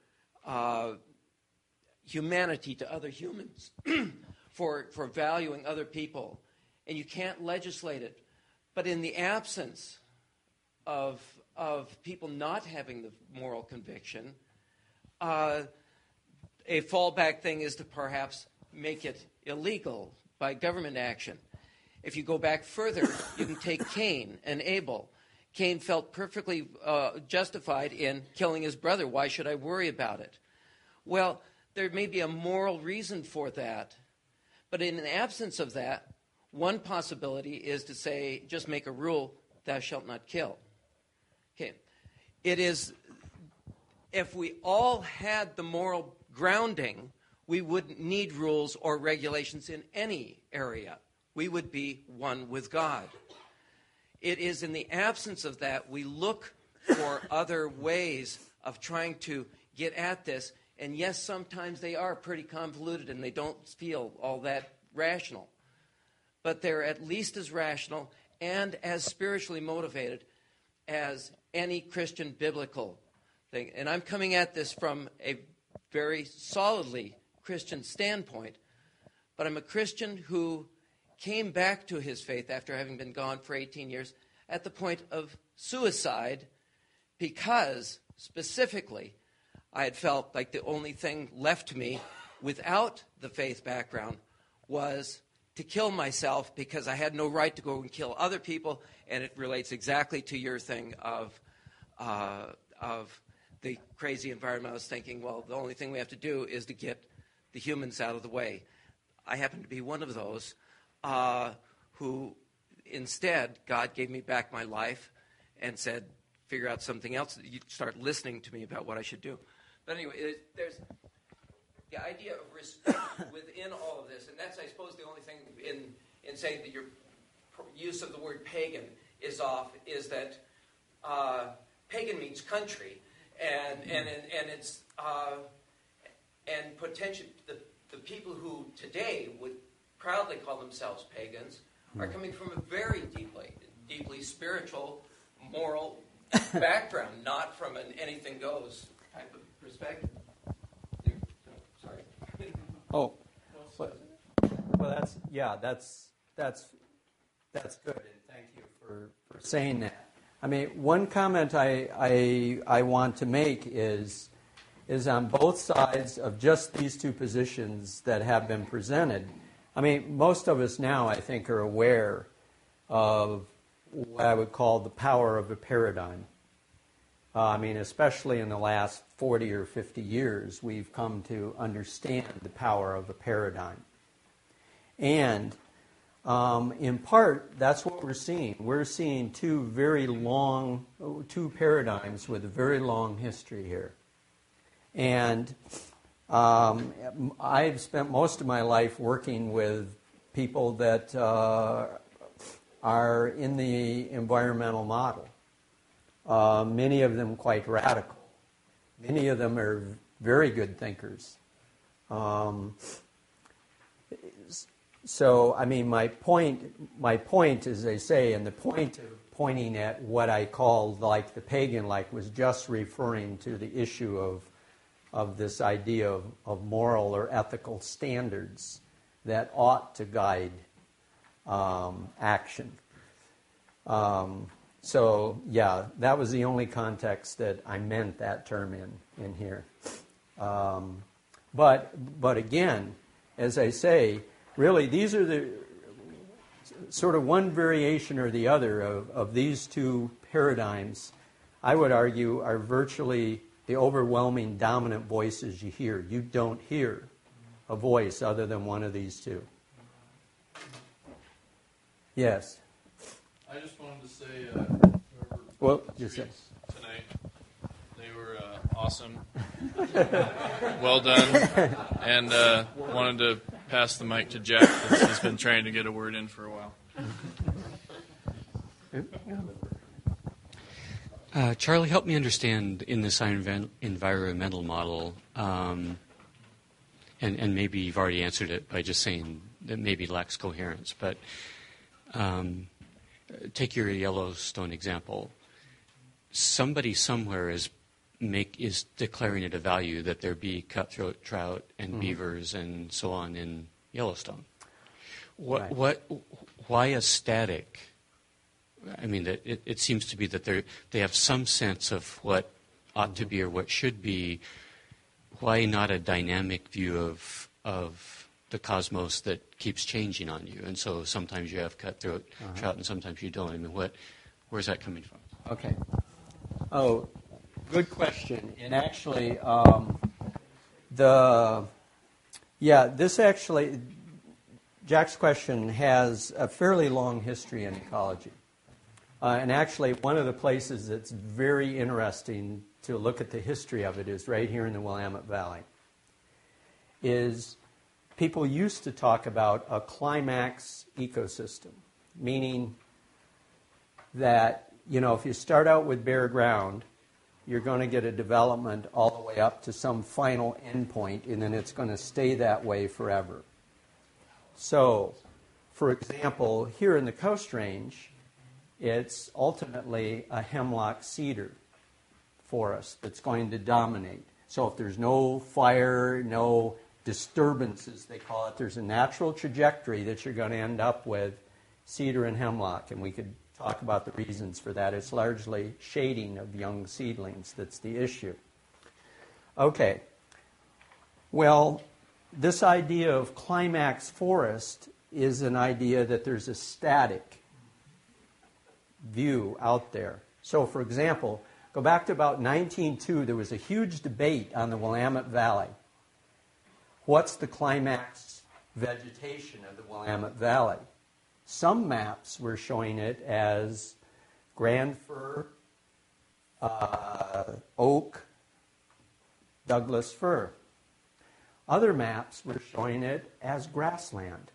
humanity to other humans, for valuing other people, and you can't legislate it. But in the absence of people not having the moral conviction, a fallback thing is to perhaps make it illegal by government action. If you go back further, you can take Cain and Abel. Cain felt perfectly justified in killing his brother. Why should I worry about it? Well, there may be a moral reason for that, but in the absence of that, one possibility is to say, just make a rule, thou shalt not kill. Okay. It is, if we all had the moral grounding, we wouldn't need rules or regulations in any area. We would be one with God. It is in the absence of that we look for other ways of trying to get at this. And yes, sometimes they are pretty convoluted and they don't feel all that rational. But they're at least as rational and as spiritually motivated as any Christian biblical thing. And I'm coming at this from a very solidly Christian standpoint. But I'm a Christian who came back to his faith after having been gone for 18 years at the point of suicide because, specifically, I had felt like the only thing left to me without the faith background was to kill myself because I had no right to go and kill other people, and it relates exactly to your thing of the crazy environmentalist thinking, well, the only thing we have to do is to get the humans out of the way. I happen to be one of those who instead, God gave me back my life and said, figure out something else. You start listening to me about what I should do. But anyway, there's the idea of respect within all of this, and that's, I suppose, the only thing in saying that your use of the word pagan is off, is that pagan means country, and it's and potentially the people who today would proudly call themselves pagans are coming from a very deeply spiritual, moral background, not from an anything goes type of perspective. Sorry. Oh, well, that's good, and thank you for saying that. I mean, one comment I want to make is on both sides of just these two positions that have been presented. I mean, most of us now, I think, are aware of what I would call the power of a paradigm. I mean, especially in the last 40 or 50 years, we've come to understand the power of a paradigm. And in part, that's what we're seeing. We're seeing two paradigms with a very long history here. And I've spent most of my life working with people that are in the environmental model. Many of them quite radical. Many of them are very good thinkers. So, I mean, my point, as they say, and the point of pointing at what I call like the pagan like was just referring to the issue of this idea of moral or ethical standards that ought to guide action. So, yeah, that was the only context that I meant that term in here. But again, as I say, really, these are the sort of one variation or the other of these two paradigms, I would argue, are virtually the overwhelming dominant voices you hear. You don't hear a voice other than one of these two. Yes? I just wanted to say, Well, you say. tonight, they were awesome. Well done. And wanted to pass the mic to Jack, because he's been trying to get a word in for a while. Charlie, help me understand in this environmental model, and maybe you've already answered it by just saying that maybe lacks coherence, but take your Yellowstone example. Somebody somewhere is declaring it a value that there be cutthroat trout and beavers and so on in Yellowstone. Why a static? I mean, it seems to be that they have some sense of what ought to be or what should be. Why not a dynamic view of the cosmos that keeps changing on you? And so sometimes you have cutthroat trout and sometimes you don't. I mean, where's that coming from? Okay. Oh, good question. And actually, Jack's question has a fairly long history in ecology. And actually, one of the places that's very interesting to look at the history of it is right here in the Willamette Valley. People used to talk about a climax ecosystem, meaning that, if you start out with bare ground, you're going to get a development all the way up to some final endpoint, and then it's going to stay that way forever. So, for example, here in the Coast Range, it's ultimately a hemlock cedar forest that's going to dominate. So if there's no fire, no disturbances, they call it, there's a natural trajectory that you're going to end up with cedar and hemlock, and we could talk about the reasons for that. It's largely shading of young seedlings that's the issue. Okay. Well, this idea of climax forest is an idea that there's a static view out there. So, for example, go back to about 1902, there was a huge debate on the Willamette Valley. What's the climax vegetation of the Willamette Valley? Some maps were showing it as grand fir, oak, Douglas fir. Other maps were showing it as grassland.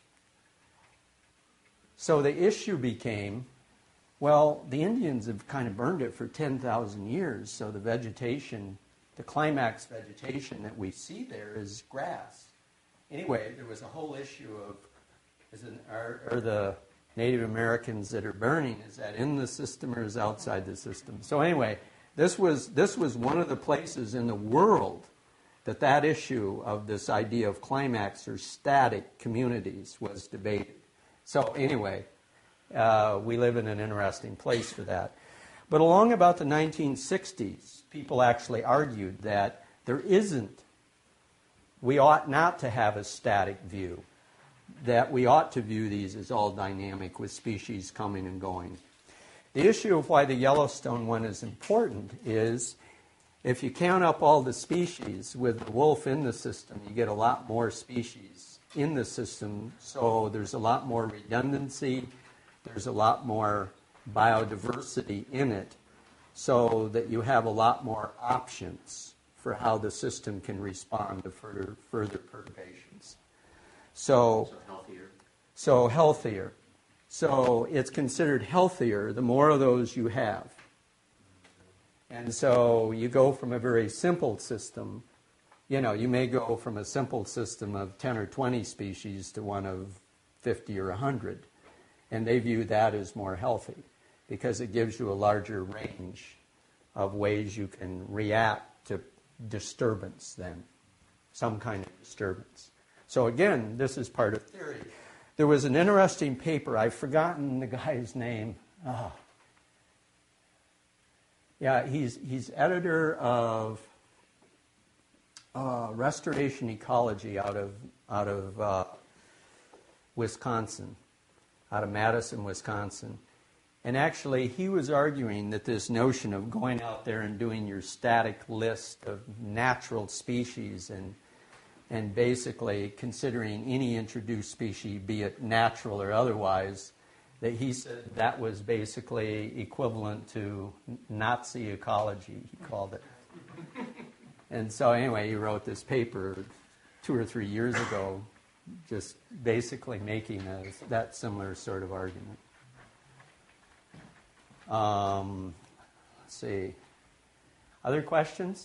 So the issue became, well, the Indians have kind of burned it for 10,000 years, so the vegetation, the climax vegetation that we see there is grass. Anyway, there was a whole issue of, are the Native Americans that are burning, is that in the system or is outside the system? So anyway, this was one of the places in the world that issue of this idea of climax or static communities was debated. So anyway, we live in an interesting place for that. But along about the 1960s, people actually argued that we ought not to have a static view, that we ought to view these as all dynamic with species coming and going. The issue of why the Yellowstone one is important is if you count up all the species with the wolf in the system, you get a lot more species in the system, so there's a lot more redundancy, there's a lot more biodiversity in it, so that you have a lot more options for how the system can respond to further perturbations. So healthier. So it's considered healthier the more of those you have. And so you go from a very simple system you may go from a simple system of 10 or 20 species to one of 50 or 100. And they view that as more healthy because it gives you a larger range of ways you can react to disturbance then, some kind of disturbance. So again, this is part of theory. There was an interesting paper, I've forgotten the guy's name. Oh. Yeah, he's editor of Restoration Ecology out of Wisconsin, out of Madison, Wisconsin. And actually, he was arguing that this notion of going out there and doing your static list of natural species and basically considering any introduced species, be it natural or otherwise, that he said that was basically equivalent to Nazi ecology, he called it. And so anyway, he wrote this paper 2 or 3 years ago, just basically making that similar sort of argument. Let's see. Other questions?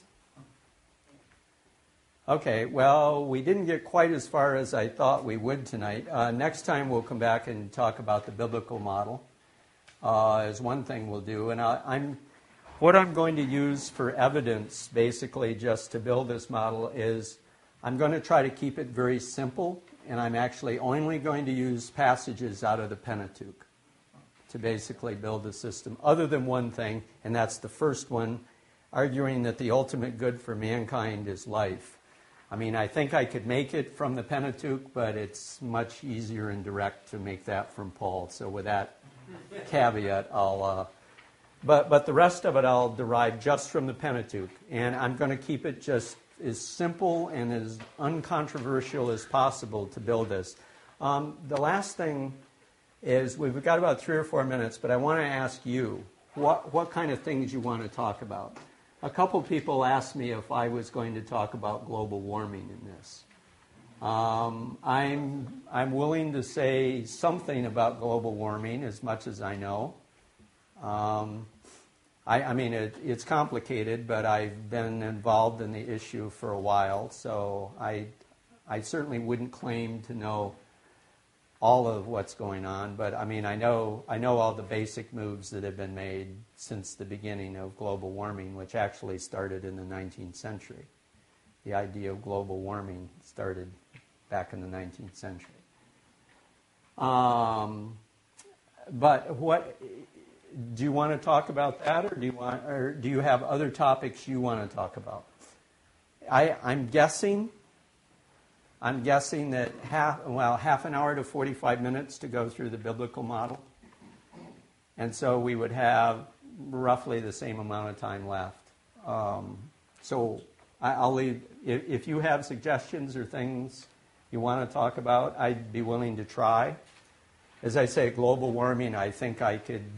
Okay, well, we didn't get quite as far as I thought we would tonight. Next time we'll come back and talk about the biblical model is one thing we'll do. And what I'm going to use for evidence, basically, just to build this model is I'm going to try to keep it very simple, and I'm actually only going to use passages out of the Pentateuch to basically build the system, other than one thing, and that's the first one, arguing that the ultimate good for mankind is life. I mean, I think I could make it from the Pentateuch, but it's much easier and direct to make that from Paul. So with that caveat, but the rest of it I'll derive just from the Pentateuch. And I'm going to keep it just as simple and as uncontroversial as possible to build this. The last thing is, we've got about 3 or 4 minutes, but I want to ask you what kind of things you want to talk about. A couple people asked me if I was going to talk about global warming in this. I'm willing to say something about global warming as much as I know. I mean, it's complicated, but I've been involved in the issue for a while, so I certainly wouldn't claim to know all of what's going on, but I mean, I know all the basic moves that have been made since the beginning of global warming, which actually started in the 19th century. The idea of global warming started back in the 19th century. But what do you want to talk about that, or do you have other topics you want to talk about? I'm guessing that half an hour to 45 minutes to go through the biblical model. And so we would have roughly the same amount of time left. So I'll leave, if you have suggestions or things you want to talk about, I'd be willing to try. As I say, global warming, I think I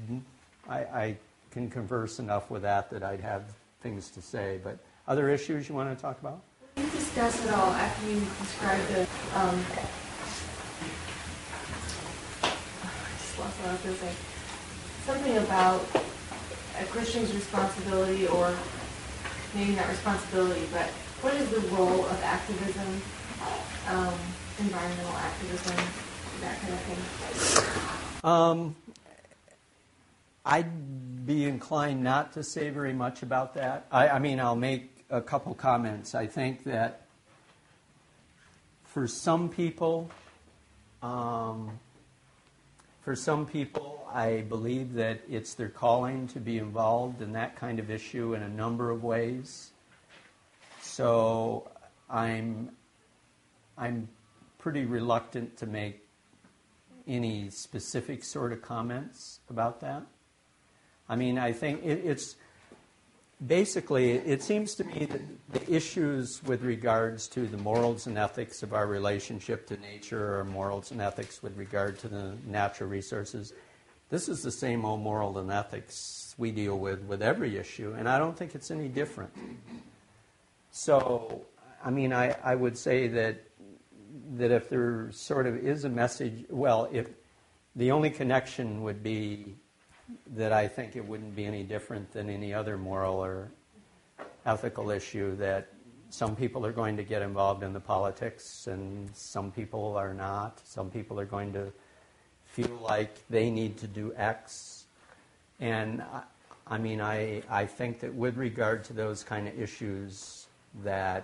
can converse enough with that I'd have things to say. But other issues you want to talk about? Can you discuss at all, after you described the, I just lost what I was going to say, something about a Christian's responsibility, or maybe not responsibility, but what is the role of activism, environmental activism, that kind of thing? I'd be inclined not to say very much about that. I mean, I'll make a couple comments. I think that for some people, I believe that it's their calling to be involved in that kind of issue in a number of ways. So I'm pretty reluctant to make any specific sort of comments about that. I mean, I think it's basically, it seems to me that the issues with regards to the morals and ethics of our relationship to nature, or morals and ethics with regard to the natural resources, this is the same old moral and ethics we deal with every issue, and I don't think it's any different. So, I mean, I would say that if there sort of is a message, well, if the only connection would be that I think it wouldn't be any different than any other moral or ethical issue, that some people are going to get involved in the politics, and some people are not. Some people are going to feel like they need to do X. And I think that with regard to those kind of issues, that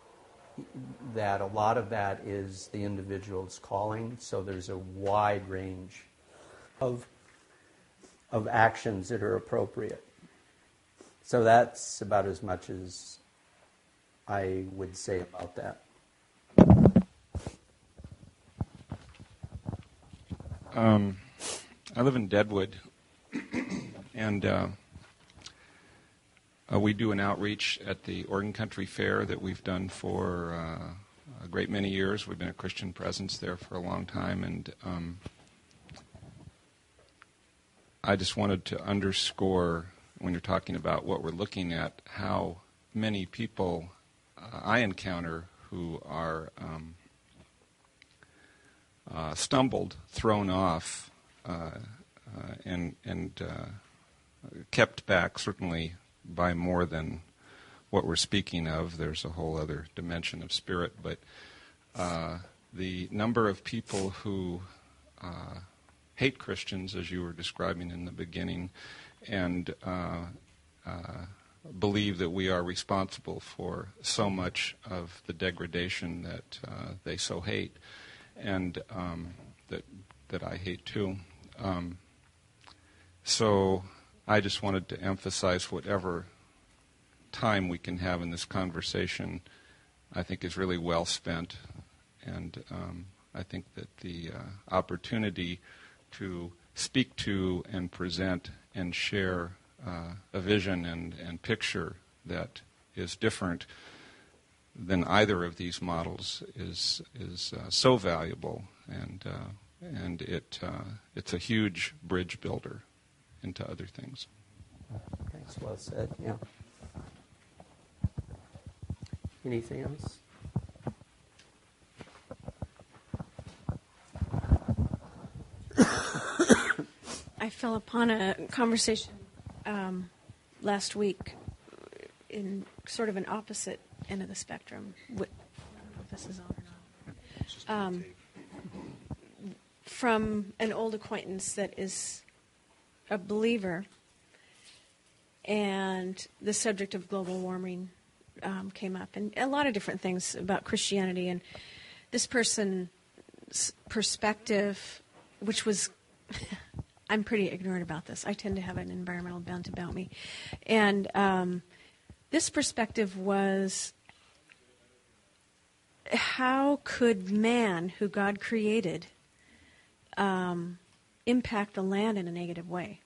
a lot of that is the individual's calling. So there's a wide range of actions that are appropriate. So that's about as much as I would say about that. I live in Deadwood, and we do an outreach at the Oregon Country Fair that we've done for a great many years. We've been a Christian presence there for a long time, and I just wanted to underscore, when you're talking about what we're looking at, how many people I encounter who are stumbled, thrown off, and kept back, certainly by more than what we're speaking of. There's a whole other dimension of spirit, but the number of people who hate Christians, as you were describing in the beginning, and believe that we are responsible for so much of the degradation that they so hate, and that I hate too. So I just wanted to emphasize whatever time we can have in this conversation, I think is really well spent, and I think that the opportunity to speak to and present and share a vision and picture that is different than either of these models is so valuable, and it's a huge bridge builder into other things. Thanks, well said. Yeah. Anything else? I fell upon a conversation last week in sort of an opposite end of the spectrum. I don't know if this is on or not. From an old acquaintance that is a believer, and the subject of global warming came up, and a lot of different things about Christianity. And this person's perspective, which was... I'm pretty ignorant about this. I tend to have an environmental bent about me. And this perspective was, how could man, who God created, impact the land in a negative way?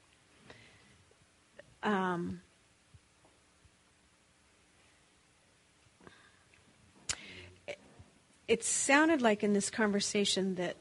It sounded like in this conversation that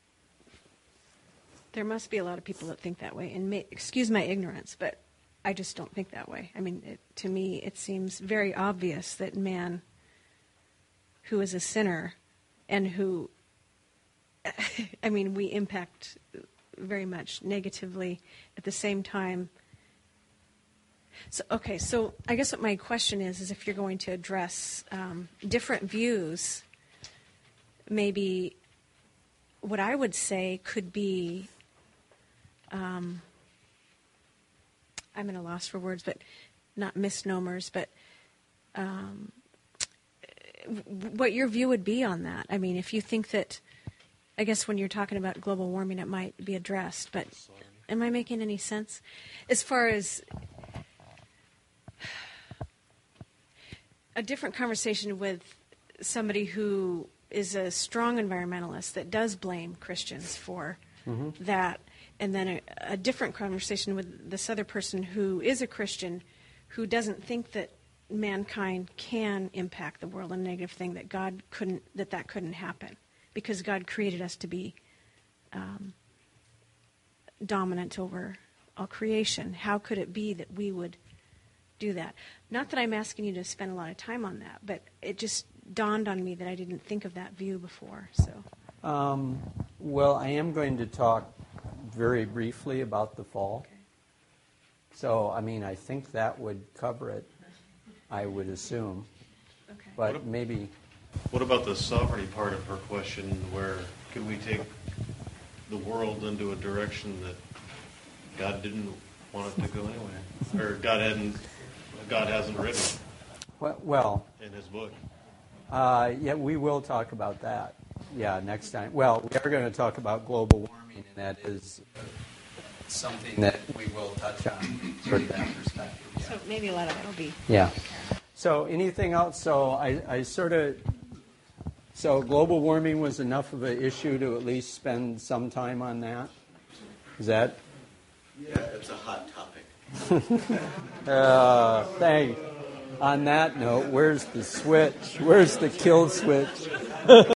there must be a lot of people that think that way. And excuse my ignorance, but I just don't think that way. I mean, to me, it seems very obvious that man, who is a sinner, and who, I mean, we impact very much negatively at the same time. So I guess what my question is if you're going to address different views, maybe what I would say could be, I'm at a loss for words, but not misnomers, but what your view would be on that. I mean, if you think that, I guess when you're talking about global warming, it might be addressed, but am I making any sense? As far as a different conversation with somebody who is a strong environmentalist that does blame Christians for that, and then a different conversation with this other person who is a Christian who doesn't think that mankind can impact the world in a negative thing, that God couldn't, that couldn't happen because God created us to be dominant over all creation. How could it be that we would do that? Not that I'm asking you to spend a lot of time on that, but it just dawned on me that I didn't think of that view before. So, well, I am going to talk very briefly about the fall. Okay. So, I mean, I think that would cover it, I would assume. Okay. but maybe. What about the sovereignty part of her question, where could we take the world into a direction that God didn't want it to go anyway, or God hasn't written Well, in His book? Yeah, we will talk about that. Yeah, next time. Well, we are going to talk about global warming, and that is something that we will touch on, sort of that perspective. Yeah. So maybe a lot of that will be. Yeah. So anything else? So I sort of. So global warming was enough of an issue to at least spend some time on that. Is that? Yeah, it's a hot topic. Thanks. On that note, where's the switch? Where's the kill switch?